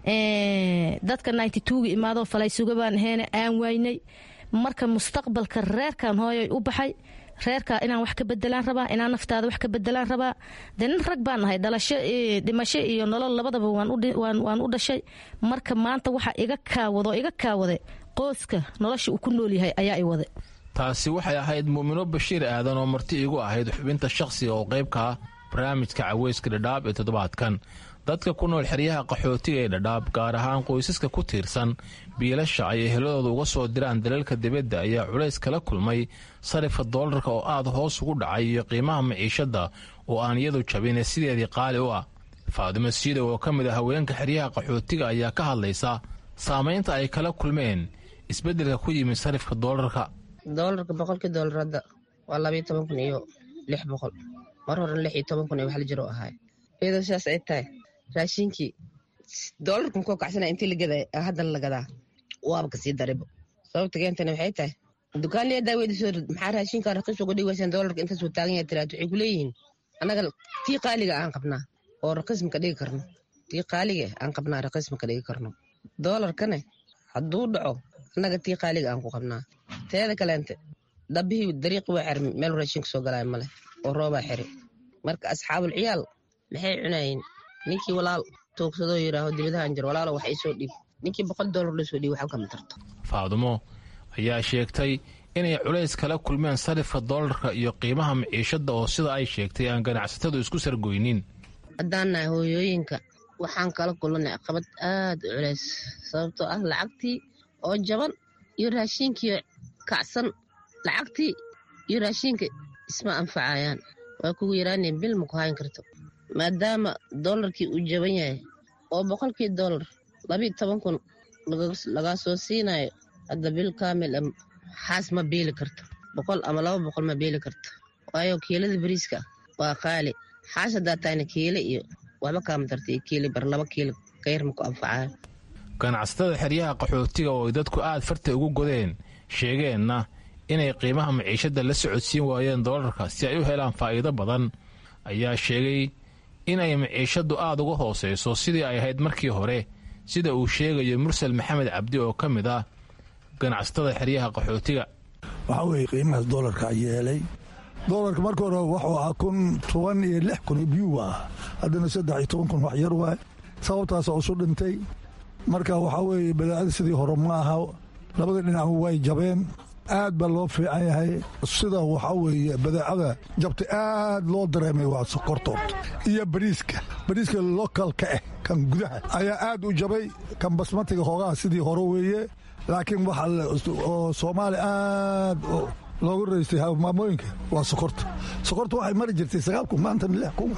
dadka ninety two ga imaadoo falaysuga baan ahayn aan waynay marka mustaqbalka reerkan hooyoy u baxay reerka inaan wax ka bedelaan rabaa inaan naftaada wax ka bedelaan rabaa dee nin rag baan nahay dhalasho dhimasho iyo nolol labadaba waan u dhashay marka maanta waxa iga kaawado iga kaawade qoyska nolosha uu ku nool yahay ayaa i wade taasi waxay ahayd muumino bashiir aadan oo marti igu ahayd xubinta shakhsiga oo qaybka ah barnaamijka caweyska dhadhaab ee toddobaadkan dadka ku nool xeryaha qaxootiga ee dhadhaab gaar ahaan qoysaska ku tiirsan biilasha ay eheladooda uga soo diraan dalalka dibadda ayaa culays kala kulmay sarifka doolarka oo aad hoos ugu dhacay iyo qiimaha maciishadda oo aan iyadu jabine sideedii qaali u ah faadimo siidow oo ka mid ah haweenka xeryaha qaxootiga ayaa ka hadlaysa saamaynta ay kala kulmeen isbeddelka ku yimid sarifka doolarka doolarka boqolkii doolar hadda waa labayo toban kun iyo lix boqol mar horen lix iyo toban kun iyo wax la jiro ahaay iyadoo sidaas ay tahay raashinkii doolarka makoo kacsana intii la gaday haddana la gadaa waaba kasii daribo sababta keentana waxay tahay dukaanliya daaweydiisoo maxaa raashinka raqiis uga dhigaysaan doolarka intaasuu taagan yahay tiraad waxay ku leeyihiin annaga tii qaaliga aan qabnaa oo raqiis maka dhigi karno tii qaaliga aan qabnaa raqiis maka dhigi karno doolarkane hadduu dhaco annaga tii qaaliga aan ku qabnaa teeda kaleente dhabbihii dariiqi waa xirmi meel raashinka soo galaya male oo roobaa xiri marka asxaabul ciyaal maxay cunayiin ninkii walaal toogsadoo yidhaaho dibadahan jir walaalo wax iisoo dhiib ninkii boqol doolar loo soo dhiib wax halkama tarto faadumo ayaa sheegtay inay culays kala kulmeen sarifka doolarka iyo qiimaha maciishadda oo sida ay sheegtay aan ganacsatadu isku sargoynin haddaan nahay hooyooyinka waxaan kala kulannay caqabad aad u culays sababtoo ah lacagtii oo jaban iyo raashiinkii kacsan lacagtii iyo raashiinka isma anfacayaan waa kugu yaraaneen bil ma ku hayn karto maadaama doolarkii uu jaban yahay oo boqolkii doolar labiiyo toban kun lagaa soo siinayo hadda bil kaamil xaas ma beeli karto boqol ama laba boqol ma beeli karto waayo kiilada bariiska waa qaali xaas haddaa tahayna kiile iyo waxba kaama tarta iyo kiili bar laba kiilo kayar ma ku anfacayo ganacsatada xeryaha qaxootiga oo ay dadku aad farta ugu godeen sheegeenna inay qiimaha maciishadda la socodsiin waayeen doolarka si ay u helaan faa'iido badan ayaa sheegay inay maciishaddu aad uga hoosayso sidii ay ahayd markii hore sida uu sheegayo mursal maxamed cabdi oo ka mid ah ganacsatada xeryaha qaxootiga waxaa weeye qiimahaas doolarka yeelay doolarka marka hore wuxuu ahaa kun toban iyo lix kun biyuu ah haddana saddex iyo toban kun wax yar waay sababtaasa usu dhintay marka waxaa weeye badaacada sidii hore ma aha labada dhinac way jabeen aad baa loo fiican yahay sida waxaa weeye badeecada jabta aad loo dareemay waa sokorta iyo bariiska bariiska localka ah kan gudaha ayaa aad u jabay kan basmatiga hoogaha sidii hore weeye laakiin waxa oo Soomaali aad loogu reystay maamooyinka waa sokorta sokorta waxay mari jirtay sagaal kun maanta lix kun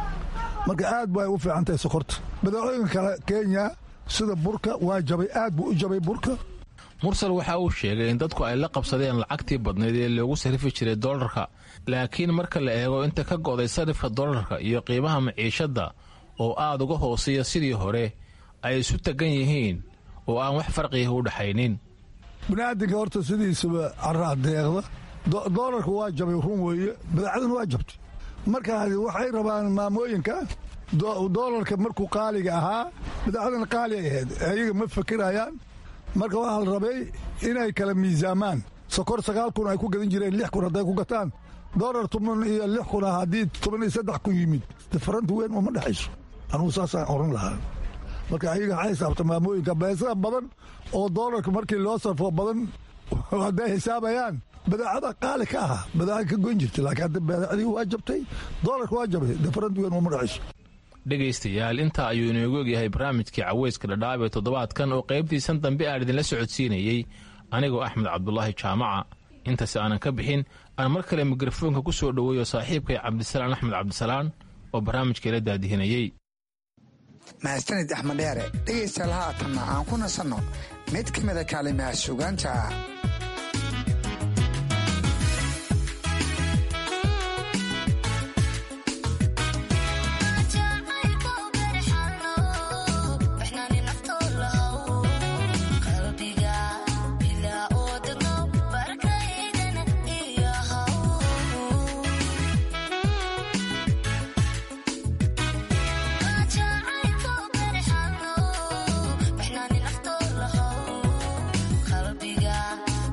marka aad bay u fiican tahay sokorta badeecooyinka kale Kenya sida burka waa jabay aad buu u jabay burka mursal waxa uu sheegay in dadku ay la qabsadeen lacagtii badneed ee loogu sarifi jiray dollarka laakiin marka la eego inta ka go'day sarifka dollarka iyo qiimaha maciishada oo aad uga hooseeya sidii hore ay isu tagan yihiin oo aan wax farqi ah u dhaxaynin banaadinka horta sidiisaba carraa deeqda dollarka waa jabay run weeye badeecaduna waa jabtay marka waxay rabaan maamooyinka dollarka markuu qaaliga ahaa badeecadana qaali ahayd ayaga ma fakirayaan marka waxaa la rabay inay kala miisaamaan sokor sagaal kun ay ku gadan jireen lix kun hadday ku gataan dollar toban iyo lix kun haddii toban iyo saddex kun yimid difaranti weyn uma dhexayso anugu saasaan oran lahaa marka ayaga waxay xisaabta maamooyinka beesada badan oo dollarka markii loo sarfo badan hadday xisaabayaan badeecada qaali ka ahaa badeecada ka goyn jirtay laakiin hadda badeecadii waa jabtay dollarka waa jabay difaranti weyn uma dhexayso dhegaystayaal intaa ayuu inoogu ogyahay barnaamijkii caweyska dhadhaab ee toddobaadkan oo qaybtiisan dambe aan idinla socodsiinayey anigoo axmed cabdulaahi jaamaca intaasi aanan ka bixin aan mar kale mikrofoonka ku soo dhoweeyo saaxiibkay cabdisalaan axmed cabdisalaan oo barnaamijkeela daadihinayey mahadsanid axmed dheere dhegaystayaal haatanna aan ku nasanno mid ka mida kaalimaha sugaanta qalbiga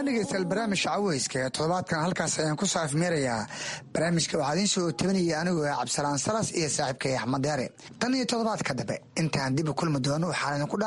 dhegeystayaal barnaamijka caweyska ee toddobaadkan halkaas ayaan ku soo afmeerayaa. barnaamijka waxaa idiin soo tabinaya anigoo ah cabdisalaan salas iyo saaxiibkay axmed deere. tan iyo toddobaadka dambe intaan dib u kulmi doono waxaan idinku